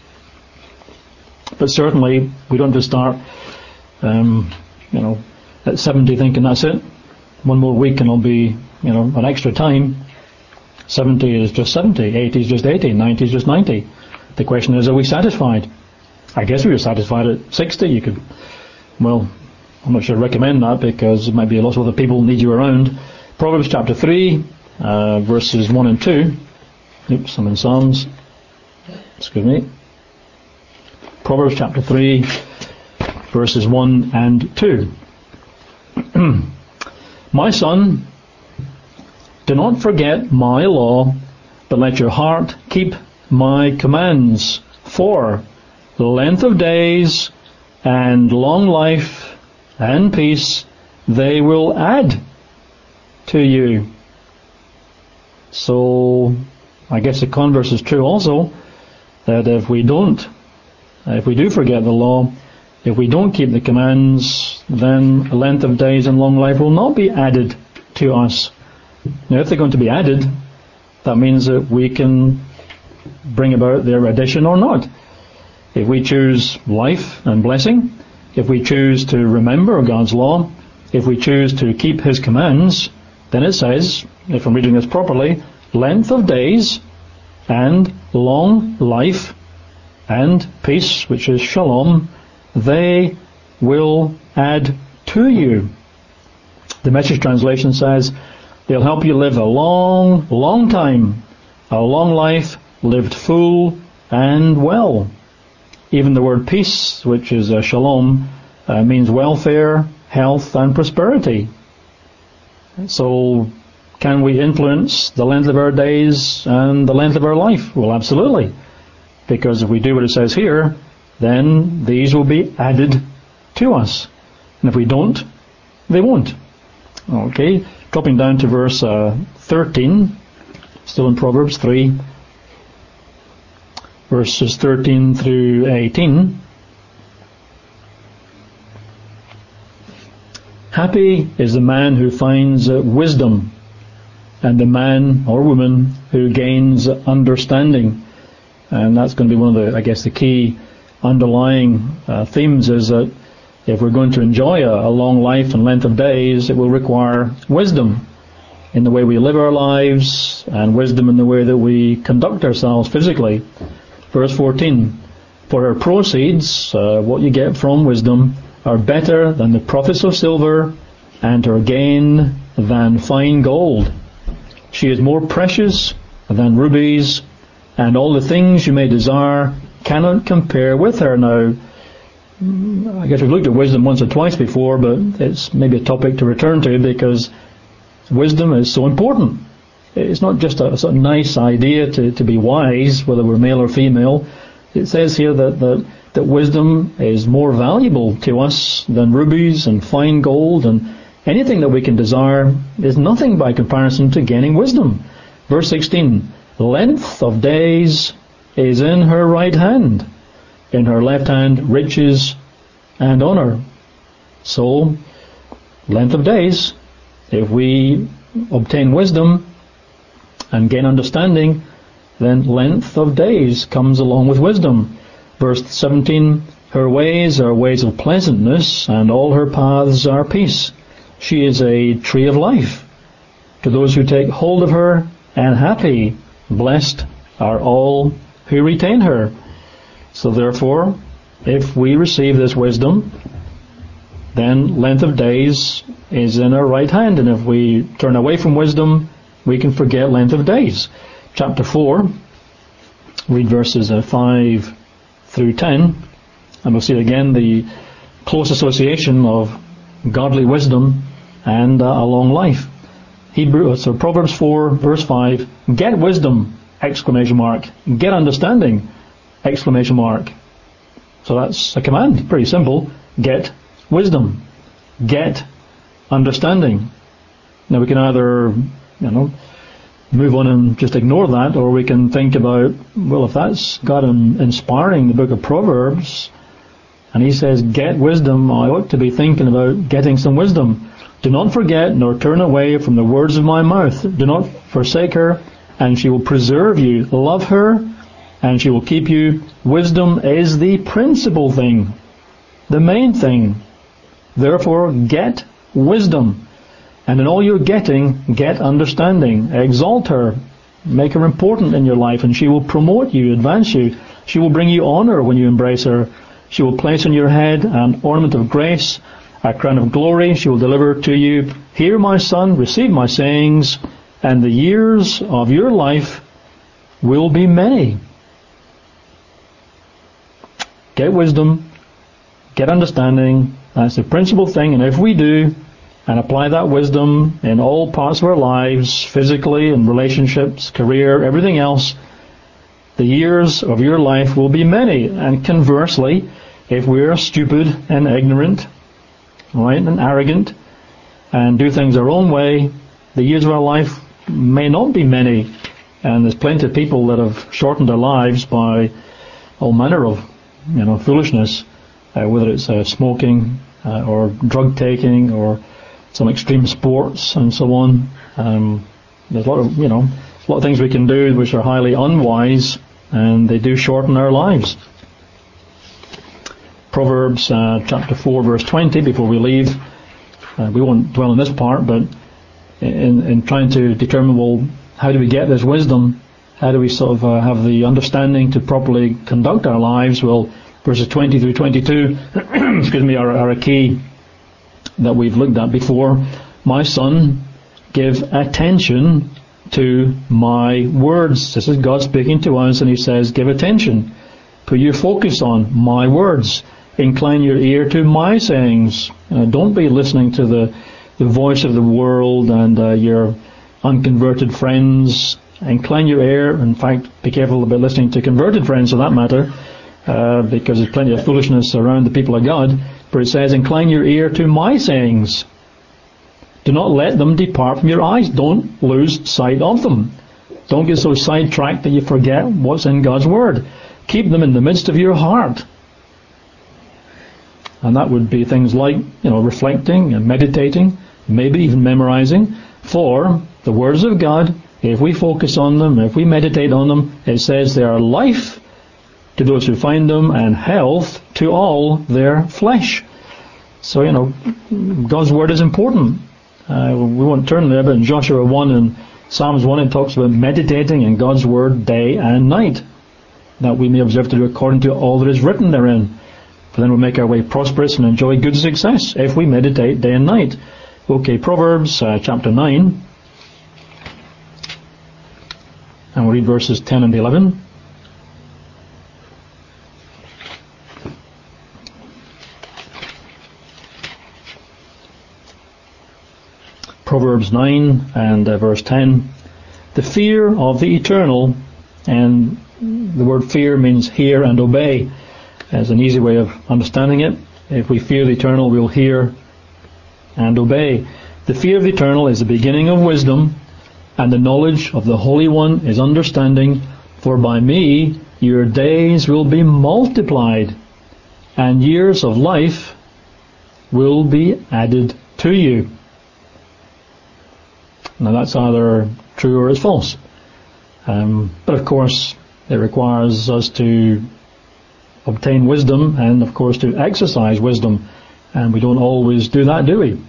But certainly, we don't just start, at 70 thinking that's it. One more week and it'll be, an extra time. 70 is just 70, 80 is just 80, 90 is just 90. The question is, are we satisfied? I guess we were satisfied at 60. I'm not sure I recommend that because there might be lots of other people need you around. Proverbs chapter 3, verses 1 and 2. Oops, I'm in Psalms. Excuse me. Proverbs chapter 3, verses 1 and 2. My son, do not forget my law, but let your heart keep my commands. For the length of days and long life and peace they will add to you. So I guess the converse is true also, that if we do forget the law, if we don't keep the commands, then a length of days and long life will not be added to us. Now, if they're going to be added, that means that we can bring about their addition or not. If we choose life and blessing, if we choose to remember God's law, if we choose to keep His commands, then it says, if I'm reading this properly, length of days and long life and peace, which is shalom, they will add to you. The Message translation says, they'll help you live a long, long time, a long life lived full and well. Even the word peace, which is shalom, means welfare, health and prosperity. So, can we influence the length of our days and the length of our life? Well, absolutely. Because if we do what it says here, then these will be added to us. And if we don't, they won't. Okay, dropping down to verse 13, still in Proverbs 3, verses 13 through 18. Happy is the man who finds wisdom, and the man or woman who gains understanding. And that's going to be one of the key underlying themes, is that if we're going to enjoy a long life and length of days, it will require wisdom in the way we live our lives and wisdom in the way that we conduct ourselves physically. Verse 14, for her proceeds, what you get from wisdom, are better than the profits of silver, and her gain than fine gold. She is more precious than rubies, and all the things you may desire cannot compare with her. Now, I guess we've looked at wisdom once or twice before, but it's maybe a topic to return to because wisdom is so important. It's not just a sort of nice idea to be wise, whether we're male or female. It says here that wisdom is more valuable to us than rubies and fine gold, and anything that we can desire is nothing by comparison to gaining wisdom. Verse 16, length of days is in her right hand, in her left hand riches and honor. So, length of days, if we obtain wisdom and gain understanding, then length of days comes along with wisdom. Verse 17, her ways are ways of pleasantness, and all her paths are peace. She is a tree of life to those who take hold of her, and happy, blessed are all who retain her. So therefore, if we receive this wisdom, then length of days is in our right hand, and if we turn away from wisdom, we can forget length of days. Chapter 4, read verses 5 through 10. And we'll see again the close association of godly wisdom and a long life. Proverbs 4 verse 5, get wisdom, exclamation mark, get understanding, exclamation mark. So that's a command, pretty simple. Get wisdom, get understanding. Now we can either, move on and just ignore that, or we can think about, well, if that's God inspiring the book of Proverbs, and he says, get wisdom, I ought to be thinking about getting some wisdom. Do not forget nor turn away from the words of my mouth. Do not forsake her, and she will preserve you. Love her, and she will keep you. Wisdom is the principal thing, the main thing. Therefore, get wisdom. And in all you're getting, get understanding. Exalt her. Make her important in your life, and she will promote you, advance you. She will bring you honor when you embrace her. She will place on your head an ornament of grace, a crown of glory she will deliver to you. Hear, my son, receive my sayings, and the years of your life will be many. Get wisdom, get understanding. That's the principal thing, and if we do, and apply that wisdom in all parts of our lives, physically, in relationships, career, everything else, the years of your life will be many. And conversely, if we're stupid and ignorant, right, and arrogant, and do things our own way, the years of our life may not be many. And there's plenty of people that have shortened their lives by all manner of, foolishness, whether it's smoking or drug taking or some extreme sports and so on. There's a lot of things we can do which are highly unwise, and they do shorten our lives. Proverbs chapter 4 verse 20, before we leave, we won't dwell on this part, but in trying to determine, well, how do we get this wisdom? How do we sort of have the understanding to properly conduct our lives? Well, verses 20 through 22 are a key that we've looked at before. My son, give attention to my words. This is God speaking to us, and he says, give attention. Put your focus on my words. Incline your ear to my sayings. Don't be listening to the voice of the world and your unconverted friends. Incline your ear. In fact, be careful about listening to converted friends for that matter, because there's plenty of foolishness around the people of God. But it says, incline your ear to my sayings. Do not let them depart from your eyes. Don't lose sight of them. Don't get so sidetracked that you forget what's in God's Word. Keep them in the midst of your heart. And that would be things like, reflecting and meditating, maybe even memorizing. For the words of God, if we focus on them, if we meditate on them, it says they are life to those who find them and health to all their flesh. So, God's Word is important. We won't turn there, but in Joshua 1 and Psalms 1 it talks about meditating in God's Word day and night, that we may observe to do according to all that is written therein. For then we'll make our way prosperous and enjoy good success if we meditate day and night. Okay, Proverbs chapter 9. And we'll read verses 10 and 11. Proverbs 9 and verse 10. The fear of the eternal, and the word fear means hear and obey, as an easy way of understanding it. If we fear the eternal, we'll hear and obey. The fear of the eternal is the beginning of wisdom, and the knowledge of the Holy One is understanding. For by me your days will be multiplied, and years of life will be added to you. Now that's either true or it's false. But of course, it requires us to obtain wisdom and of course to exercise wisdom. And we don't always do that, do we?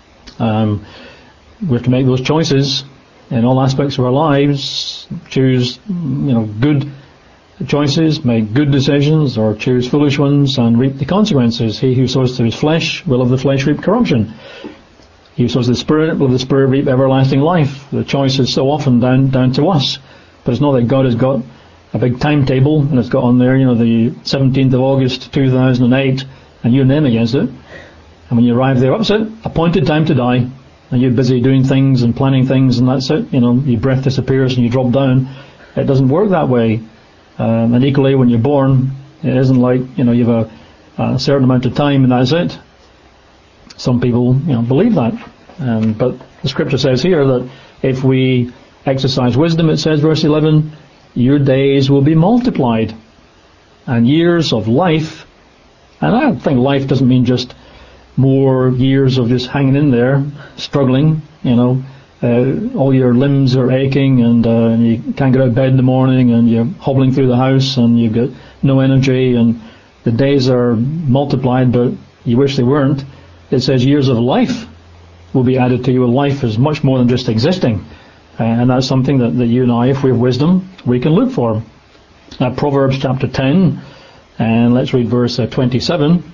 We have to make those choices in all aspects of our lives. Choose, good choices, make good decisions, or choose foolish ones and reap the consequences. He who sows to his flesh will of the flesh reap corruption. He who sows the Spirit will of the Spirit reap everlasting life. The choice is so often down to us. But it's not that God has got a big timetable, and it's got on there, the 17th of August 2008, and your name against it. And when you arrive there, that's it, appointed time to die, and you're busy doing things and planning things, and that's it. Your breath disappears and you drop down. It doesn't work that way. And equally, when you're born, it isn't like you have a certain amount of time and that's it. Some people believe that, but the scripture says here that if we exercise wisdom, it says, verse 11, your days will be multiplied, and years of life. And I think life doesn't mean just more years of just hanging in there, struggling. All your limbs are aching, and you can't get out of bed in the morning, and you're hobbling through the house, and you've got no energy, and the days are multiplied, but you wish they weren't. It says years of life will be added to you. Life is much more than just existing, and that's something that you and I, if we have wisdom, we can look for. Proverbs chapter 10, and let's read verse 27.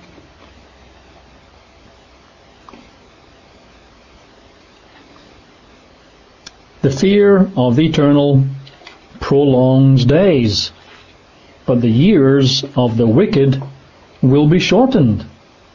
The fear of the Eternal prolongs days, but the years of the wicked will be shortened.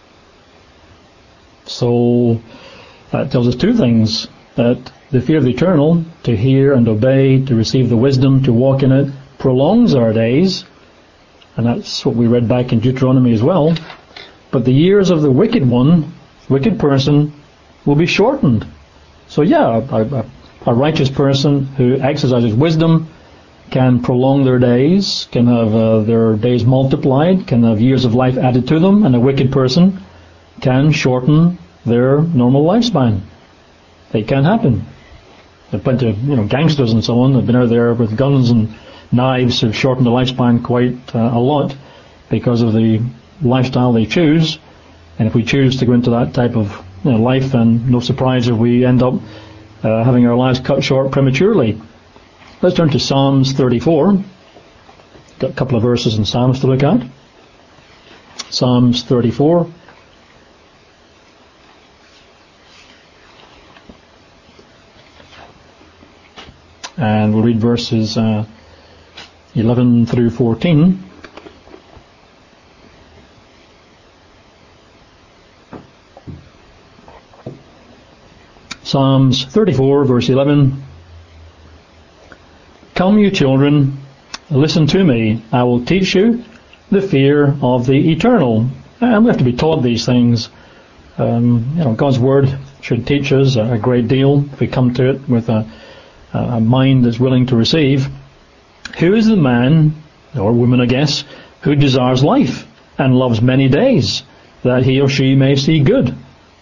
So that tells us two things: that the fear of the Eternal, to hear and obey, to receive the wisdom, to walk in it, prolongs our days, and that's what we read back in Deuteronomy as well. But the years of the wicked person, will be shortened. So a righteous person who exercises wisdom can prolong their days, can have their days multiplied, can have years of life added to them, and a wicked person can shorten their normal lifespan. It can happen. There are plenty of gangsters and so on that have been out there with guns and knives who've shortened the lifespan quite a lot because of the lifestyle they choose. And if we choose to go into that type of life, then no surprise if we end up having our lives cut short prematurely. Let's turn to Psalms 34. Got a couple of verses in Psalms to look at. Psalms 34. And we'll read verses 11 through 14. Psalms 34, verse 11. Come, you children, listen to me. I will teach you the fear of the Eternal. And we have to be taught these things. God's Word should teach us a great deal if we come to it with a mind that's willing to receive. Who is the man, or woman I guess, who desires life and loves many days, that he or she may see good?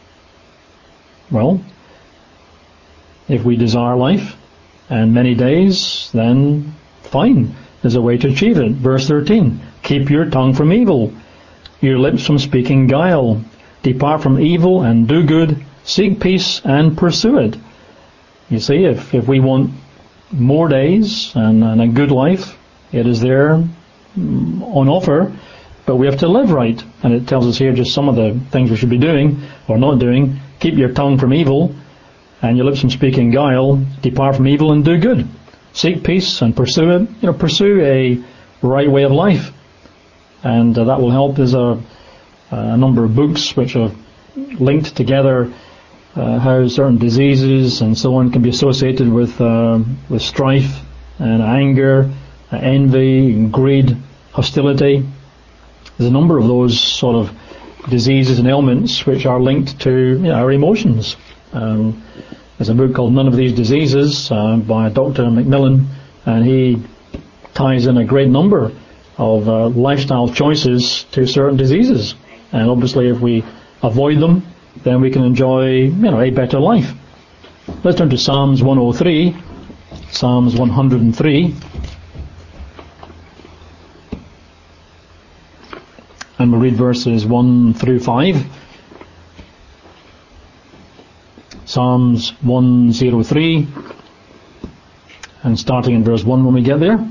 Well, if we desire life and many days, then fine. There's a way to achieve it. Verse 13. Keep your tongue from evil, your lips from speaking guile. Depart from evil and do good. Seek peace and pursue it. You see, if we want more days and a good life, it is there on offer, but we have to live right. And it tells us here just some of the things we should be doing or not doing. Keep your tongue from evil and your lips from speaking guile. Depart from evil and do good. Seek peace and pursue it. Pursue a right way of life. And that will help. There's a number of books which are linked together how certain diseases and so on can be associated with strife and anger, envy, and greed, hostility. There's a number of those sort of diseases and ailments which are linked to our emotions. There's a book called None of These Diseases by Dr. Macmillan, and he ties in a great number of lifestyle choices to certain diseases. And obviously if we avoid them, then we can enjoy, a better life. Let's turn to Psalms 103, Psalms 103. And we'll read verses 1 through 5. Psalms 103, and starting in verse 1 when we get there.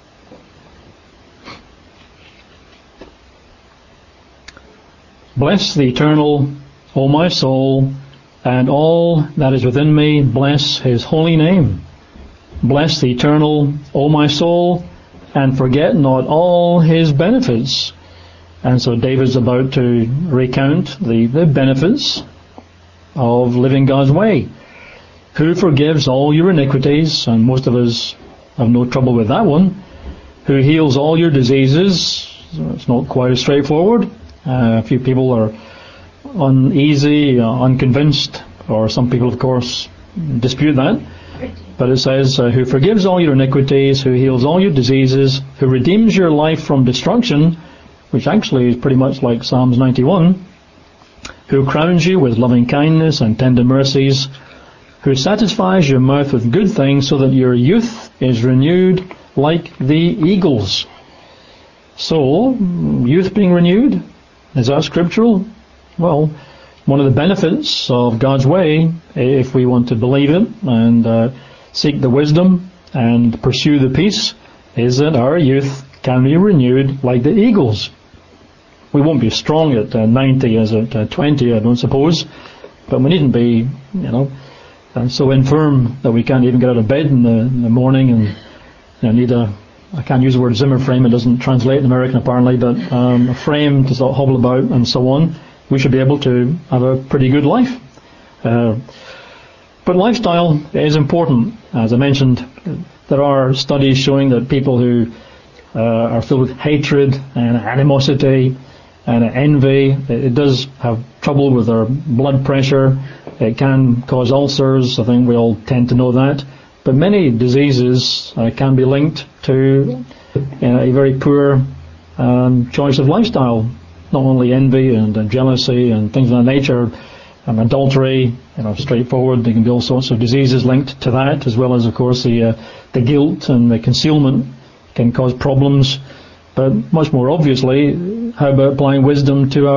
Bless the Eternal, O my soul, and all that is within me, bless his holy name. Bless the Eternal, O my soul, and forget not all his benefits. And so David's about to recount the benefits of living God's way. Who forgives all your iniquities, and most of us have no trouble with that one. Who heals all your diseases. It's not quite as straightforward. A few people are uneasy, unconvinced, or some people, of course, dispute that. But it says, who forgives all your iniquities, who heals all your diseases, who redeems your life from destruction, which actually is pretty much like Psalms 91, who crowns you with loving kindness and tender mercies, who satisfies your mouth with good things so that your youth is renewed like the eagles. So, youth being renewed, is that scriptural? Well, one of the benefits of God's way, if we want to believe it and seek the wisdom and pursue the peace, is that our youth can be renewed like the eagles. We won't be strong at 90 as at 20, I don't suppose, but we needn't be, so infirm that we can't even get out of bed in the morning and need I can't use the word Zimmer frame, it doesn't translate in American apparently, but a frame to sort of hobble about and so on. We should be able to have a pretty good life. But lifestyle is important. As I mentioned, there are studies showing that people who are filled with hatred and animosity and envy, it does have trouble with their blood pressure. It can cause ulcers. I think we all tend to know that. But many diseases can be linked to a very poor choice of lifestyle. Not only envy and jealousy and things of that nature, adultery, straightforward. There can be all sorts of diseases linked to that, as well as, of course, the guilt and the concealment can cause problems. But much more obviously, how about applying wisdom to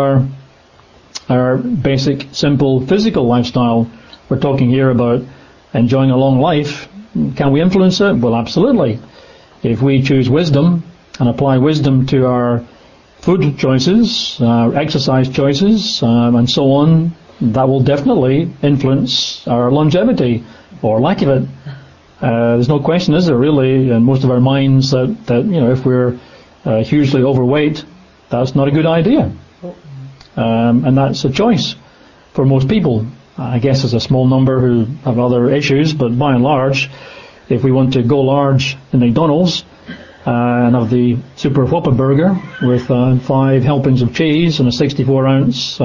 our basic, simple physical lifestyle? We're talking here about enjoying a long life. Can we influence it? Well, absolutely. If we choose wisdom and apply wisdom to our food choices, our exercise choices, and so on, that will definitely influence our longevity, or lack of it. There's no question, is there really, in most of our minds, that if we're hugely overweight, that's not a good idea. And that's a choice for most people. I guess there's a small number who have other issues, but by and large, if we want to go large in McDonald's and have the Super Whopper burger with 5 helpings of cheese and a 64-ounce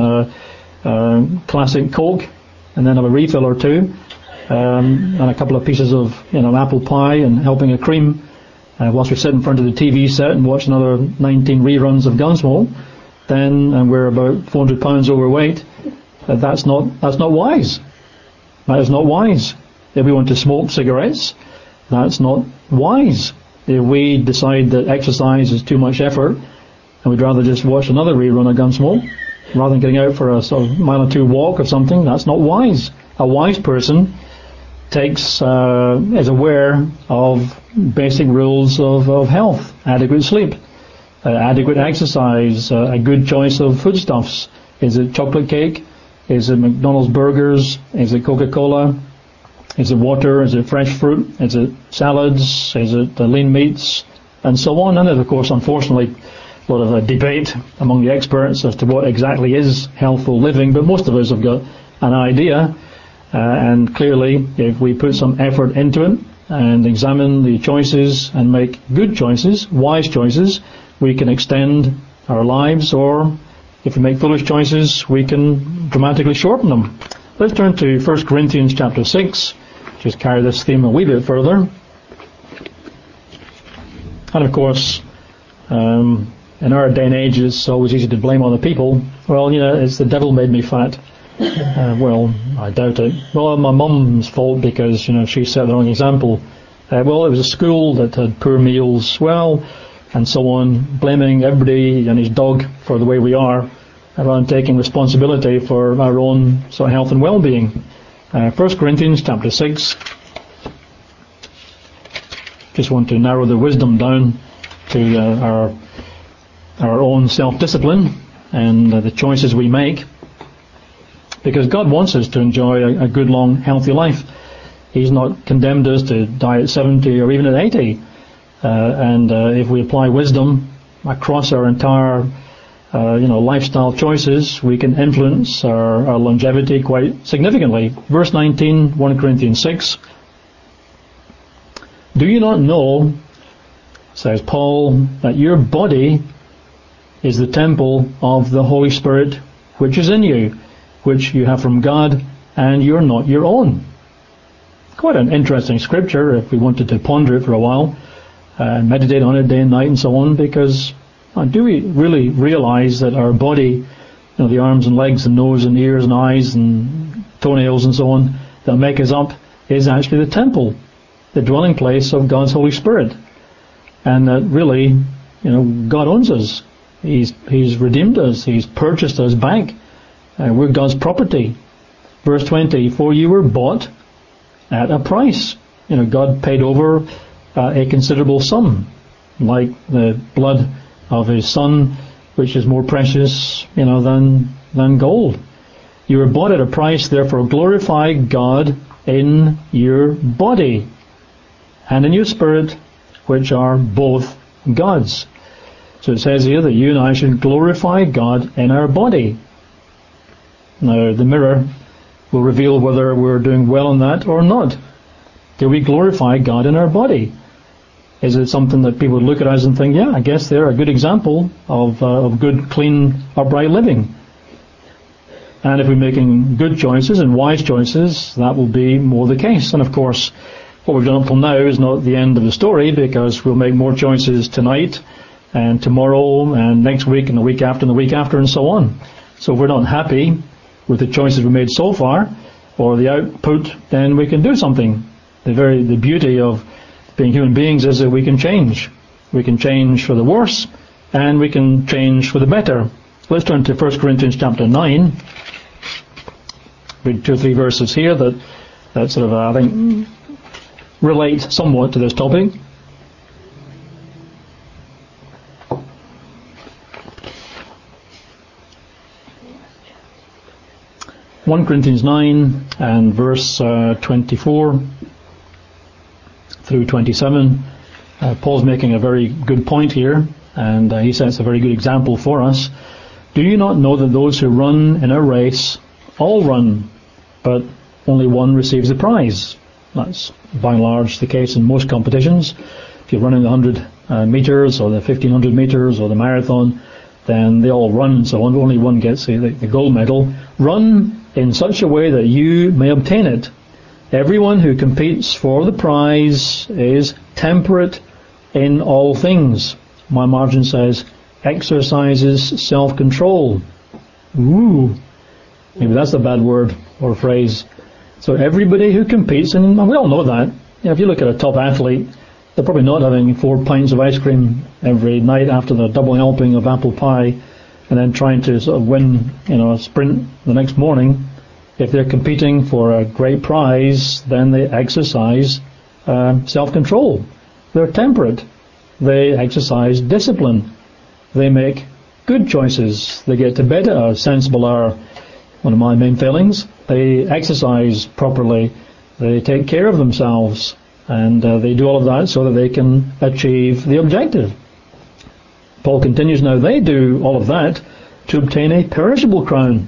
classic Coke, and then have a refill or two, and a couple of pieces of apple pie and helping of cream, whilst we sit in front of the TV set and watch another 19 reruns of Gunsmoke, and we're about 400 pounds overweight. That's not wise. That is not wise. If we want to smoke cigarettes, that's not wise. If we decide that exercise is too much effort and we'd rather just watch another rerun of Gunsmoke rather than getting out for a sort of mile or two walk or something, that's not wise. A wise person is aware of basic rules of health: adequate sleep, adequate exercise, a good choice of foodstuffs. Is it chocolate cake? Is it McDonald's burgers? Is it Coca-Cola? Is it water? Is it fresh fruit? Is it salads? Is it lean meats? And so on. And there's, of course, unfortunately, a lot of debate among the experts as to what exactly is healthful living, but most of us have got an idea, and clearly, if we put some effort into it and examine the choices and make good choices, wise choices, we can extend our lives, or if we make foolish choices, we can dramatically shorten them. Let's turn to 1 Corinthians chapter 6, just carry this theme a wee bit further. And of course, in our day and age, it's always easy to blame other people. Well, it's the devil made me fat. Well, I doubt it. Well, my mum's fault because, she set the wrong example. Well, it was a school that had poor meals. Well, and so on, blaming everybody and his dog for the way we are, rather than taking responsibility for our own sort of health and well-being. 1 Corinthians chapter 6. Just want to narrow the wisdom down to our own self-discipline and the choices we make, because God wants us to enjoy a good, long, healthy life. He's not condemned us to die at 70 or even at 80. and if we apply wisdom across our entire lifestyle choices, we can influence our longevity quite significantly. Verse 19, 1 Corinthians 6. Do you not know, says Paul, that your body is the temple of the Holy Spirit which is in you, which you have from God, and you're not your own? Quite an interesting scripture if we wanted to ponder it for a while and meditate on it day and night and so on, because do we really realize that our body, the arms and legs and nose and ears and eyes and toenails and so on that make us up, is actually the temple, the dwelling place of God's Holy Spirit, and that really, God owns us. He's redeemed us. He's purchased us back. We're God's property. Verse 20, for you were bought at a price. God paid over a considerable sum, like the blood of His Son, which is more precious, than gold. You were bought at a price, therefore glorify God in your body and in your spirit, which are both God's. So it says here that you and I should glorify God in our body. Now, the mirror will reveal whether we're doing well in that or not. Do we glorify God in our body? Is it something that people would look at us and think, yeah, I guess they're a good example of good, clean, upright living? And if we're making good choices and wise choices, that will be more the case. And of course, what we've done up till now is not the end of the story, because we'll make more choices tonight and tomorrow and next week and the week after and the week after and so on. So if we're not happy with the choices we made so far or the output, then we can do something. The beauty of being human beings is that we can change. We can change for the worse and we can change for the better. Let's turn to 1 Corinthians chapter 9. Read 2 or 3 verses here that sort of, I think, relate somewhat to this topic. 1 Corinthians 9 and verse 24 through 27. Paul's making a very good point here, and he sets a very good example for us. Do you not know that those who run in a race all run, but only one receives the prize? That's by and large the case in most competitions. If you're running the 100 meters or the 1500 meters or the marathon, then they all run and so on. Only one gets the gold medal. Run in such a way that you may obtain it. Everyone who competes for the prize is temperate in all things. My margin says, exercises self-control. Ooh, maybe that's a bad word or phrase. So everybody who competes, and we all know that. If you look at a top athlete, they're probably not having 4 pints of ice cream every night after the double helping of apple pie and then trying to sort of win, a sprint the next morning. If they're competing for a great prize, then they exercise self-control. They're temperate. They exercise discipline. They make good choices. They get to bed at a sensible hour. One of my main failings. They exercise properly. They take care of themselves. And they do all of that so that they can achieve the objective. Paul continues, now they do all of that to obtain a perishable crown.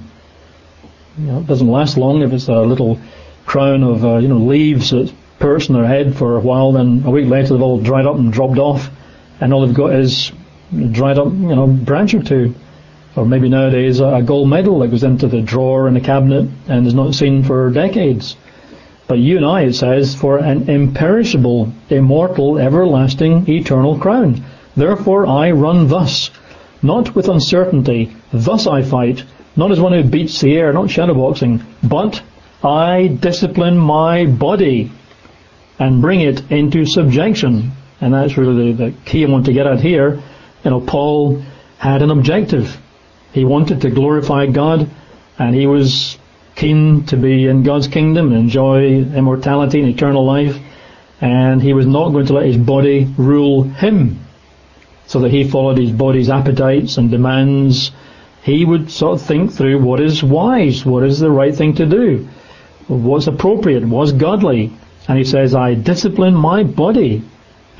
It doesn't last long. If it's a little crown of leaves that's perched on their head for a while, then a week later they've all dried up and dropped off, and all they've got is dried up branch or two. Or maybe nowadays a gold medal that goes into the drawer in the cabinet and is not seen for decades. But you and I, it says, for an imperishable, immortal, everlasting, eternal crown. Therefore I run thus, not with uncertainty, thus I fight, not as one who beats the air, not shadowboxing, but I discipline my body and bring it into subjection. And that's really the key I want to get at here. Paul had an objective. He wanted to glorify God, and he was keen to be in God's kingdom and enjoy immortality and eternal life, and he was not going to let his body rule him, so that he followed his body's appetites and demands. He would sort of think through what is wise, what is the right thing to do, what's appropriate, what's godly. And he says, I discipline my body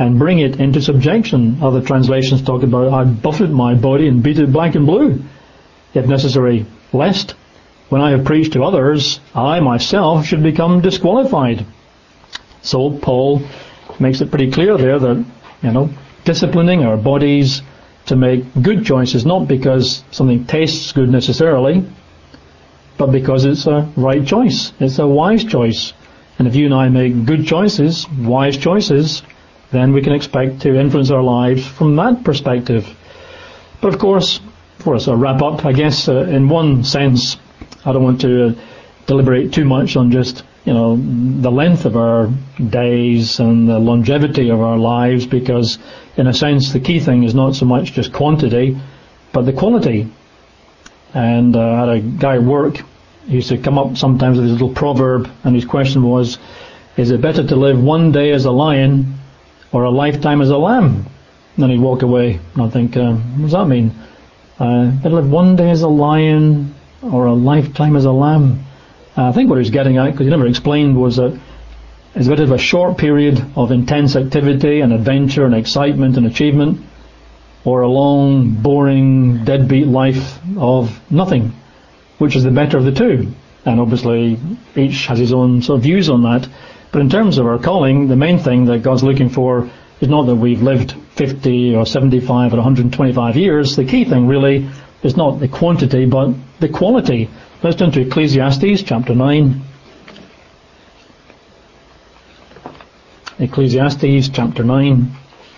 and bring it into subjection. Other translations talk about, I buffeted my body and beat it black and blue, if necessary, lest when I have preached to others, I myself should become disqualified. So Paul makes it pretty clear there that, disciplining our bodies to make good choices, not because something tastes good necessarily, but because it's a right choice. It's a wise choice. And if you and I make good choices, wise choices, then we can expect to influence our lives from that perspective. But of course, for us to wrap up, I guess in one sense, I don't want to deliberate too much on just, the length of our days and the longevity of our lives, because in a sense the key thing is not so much just quantity, but the quality. And I had a guy at work, he used to come up sometimes with his little proverb, and his question was, is it better to live one day as a lion or a lifetime as a lamb? And then he'd walk away, and I'd think, what does that mean? Better live one day as a lion or a lifetime as a lamb. I think what he was getting at, because he never explained, was that it's better to have a short period of intense activity and adventure and excitement and achievement, or a long, boring, deadbeat life of nothing. Which is the better of the two? And obviously each has his own sort of views on that. But in terms of our calling, the main thing that God's looking for is not that we've lived 50 or 75 or 125 years. The key thing really is not the quantity, but the quality. Let's turn to Ecclesiastes chapter 9. Ecclesiastes chapter 9.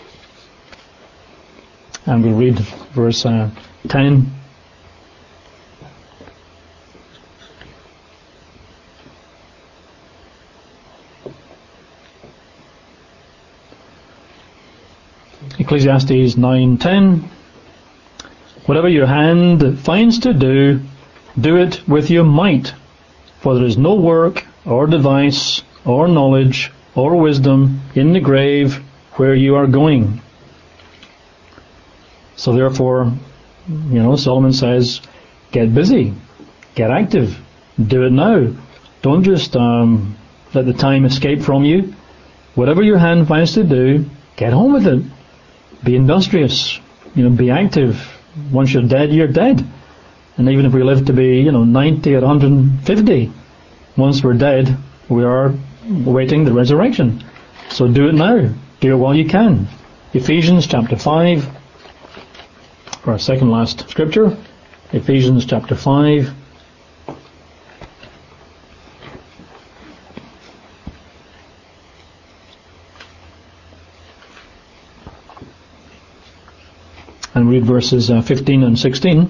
And we'll read verse 10. Ecclesiastes 9:10. Whatever your hand finds to do, do it with your might, for there is no work or device or knowledge or wisdom in the grave where you are going. So therefore, Solomon says, get busy, get active, do it now. Don't just let the time escape from you. Whatever your hand finds to do, get on with it. Be industrious, be active. Once you're dead, you're dead. And even if we live to be, 90 or 150, once we're dead, we are awaiting the resurrection. So do it now. Do it while you can. Ephesians chapter 5, for our second last scripture. Ephesians chapter 5. And read verses 15 and 16.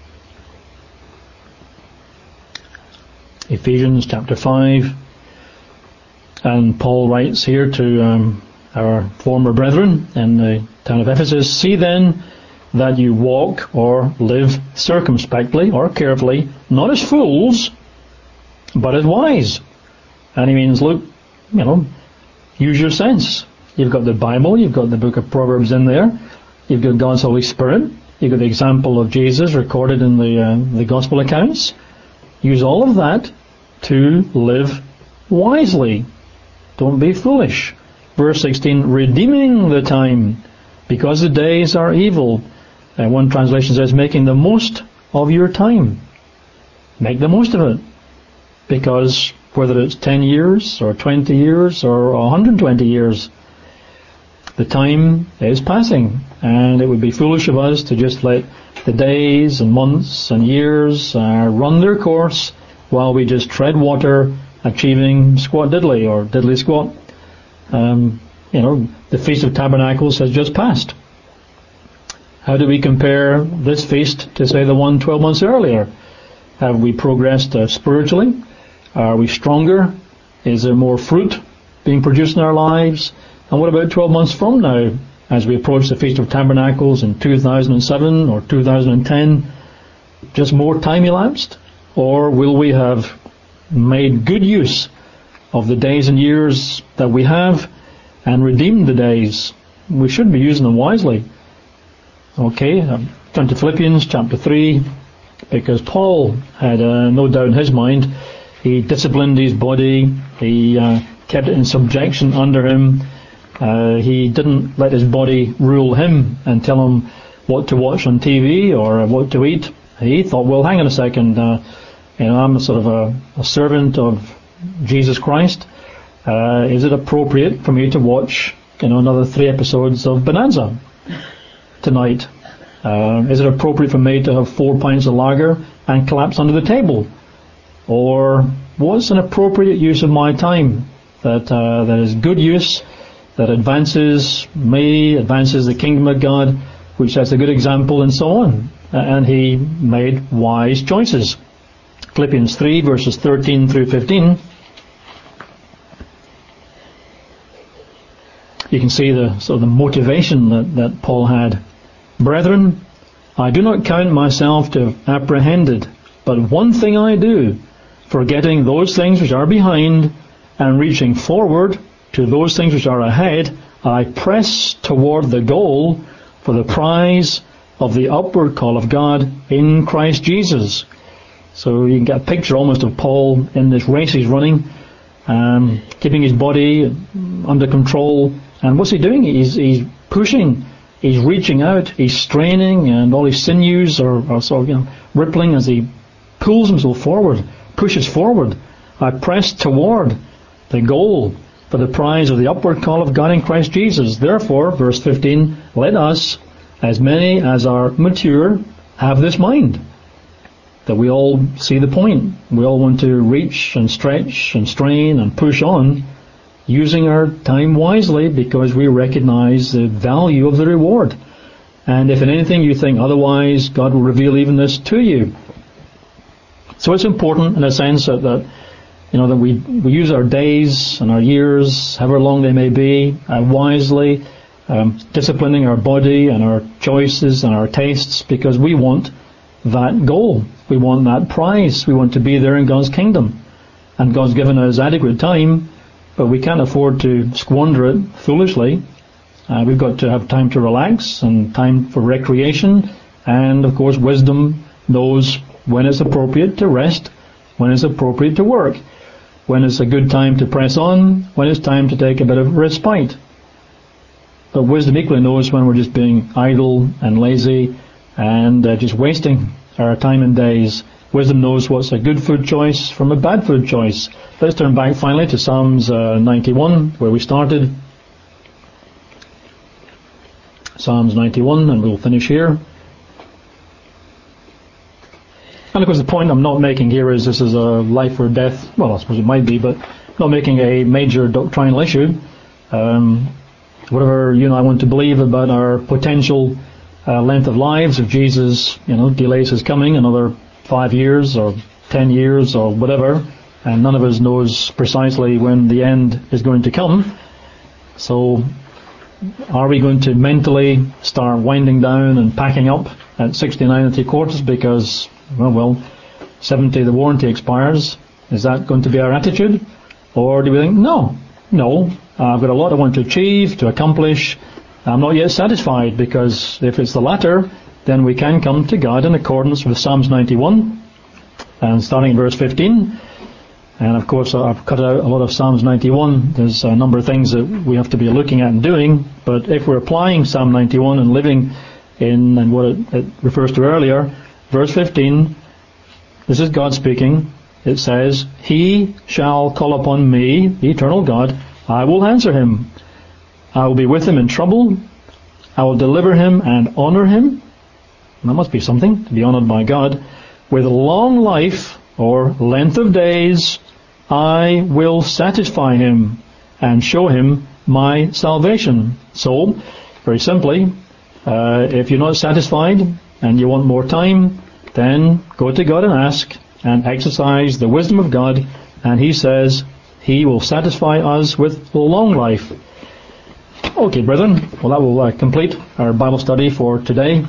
Ephesians chapter 5. And Paul writes here to our former brethren in the town of Ephesus, see then that you walk or live circumspectly or carefully, not as fools, but as wise. And he means, look, use your sense. You've got the Bible, you've got the book of Proverbs in there. You've got God's Holy Spirit. You've got the example of Jesus recorded in the Gospel accounts. Use all of that to live wisely. Don't be foolish. Verse 16, redeeming the time, because the days are evil. One translation says, making the most of your time. Make the most of it. Because whether it's 10 years or 20 years or 120 years, the time is passing, and it would be foolish of us to just let the days and months and years run their course while we just tread water, achieving squat diddly or diddly squat. The Feast of Tabernacles has just passed. How do we compare this feast to, say, the one 12 months earlier? Have we progressed spiritually? Are we stronger? Is there more fruit being produced in our lives? And what about 12 months from now, as we approach the Feast of Tabernacles in 2007 or 2010? Just more time elapsed? Or will we have made good use of the days and years that we have and redeemed the days? We should be using them wisely. Okay, turn to Philippians chapter 3, because Paul had no doubt in his mind. He disciplined his body, he kept it in subjection under him, He didn't let his body rule him and tell him what to watch on TV or what to eat. He thought, well, hang on a second, I'm a sort of a servant of Jesus Christ. Is it appropriate for me to watch, another 3 episodes of Bonanza tonight? Is it appropriate for me to have 4 pints of lager and collapse under the table? Or what's an appropriate use of my time that is good use, that advances me, advances the kingdom of God, which sets a good example, and so on? And he made wise choices. Philippians 3 verses 13 through 15. You can see the sort of the motivation that Paul had. Brethren, I do not count myself to have apprehended, but one thing I do, forgetting those things which are behind and reaching forward to those things which are ahead, I press toward the goal for the prize of the upward call of God in Christ Jesus. So you can get a picture almost of Paul in this race he's running, keeping his body under control. And what's he doing? He's pushing, he's reaching out, he's straining, and all his sinews are sort of rippling as he pulls himself forward, pushes forward. I press toward the goal for the prize of the upward call of God in Christ Jesus. Therefore, verse 15, let us, as many as are mature, have this mind. That we all see the point. We all want to reach and stretch and strain and push on, using our time wisely, because we recognize the value of the reward. And if in anything you think otherwise, God will reveal even this to you. So it's important in a sense that we use our days and our years, however long they may be, wisely, disciplining our body and our choices and our tastes, because we want that goal. We want that prize. We want to be there in God's kingdom. And God's given us adequate time, but we can't afford to squander it foolishly. We've got to have time to relax and time for recreation. And of course, wisdom knows when it's appropriate to rest, when it's appropriate to work, when it's a good time to press on, when it's time to take a bit of respite. But wisdom equally knows when we're just being idle and lazy and just wasting our time and days. Wisdom knows what's a good food choice from a bad food choice. Let's turn back finally to Psalms 91, where we started. Psalms 91, and we'll finish here. And of course the point I'm not making here is this is a life or death, well I suppose it might be, but not making a major doctrinal issue. Whatever you and I want to believe about our potential length of lives, if Jesus, delays his coming another 5 years or 10 years or whatever, and none of us knows precisely when the end is going to come. So are we going to mentally start winding down and packing up at 69 3/4 because, 70 the warranty expires? Is that going to be our attitude? Or do we think, no, I've got a lot I want to achieve, to accomplish. I'm not yet satisfied, because if it's the latter, then we can come to God in accordance with Psalms 91, and starting in verse 15. And of course I've cut out a lot of Psalms 91. There's a number of things that we have to be looking at and doing, but if we're applying Psalm 91 and living in and what it refers to earlier, verse 15, this is God speaking. It says, He shall call upon me, the eternal God, I will answer him. I will be with him in trouble. I will deliver him and honor him. That must be something, to be honored by God. With long life, or length of days, I will satisfy him and show him my salvation. So, very simply, if you're not satisfied and you want more time, then go to God and ask and exercise the wisdom of God, and He says He will satisfy us with long life. Okay, brethren, well that will complete our Bible study for today.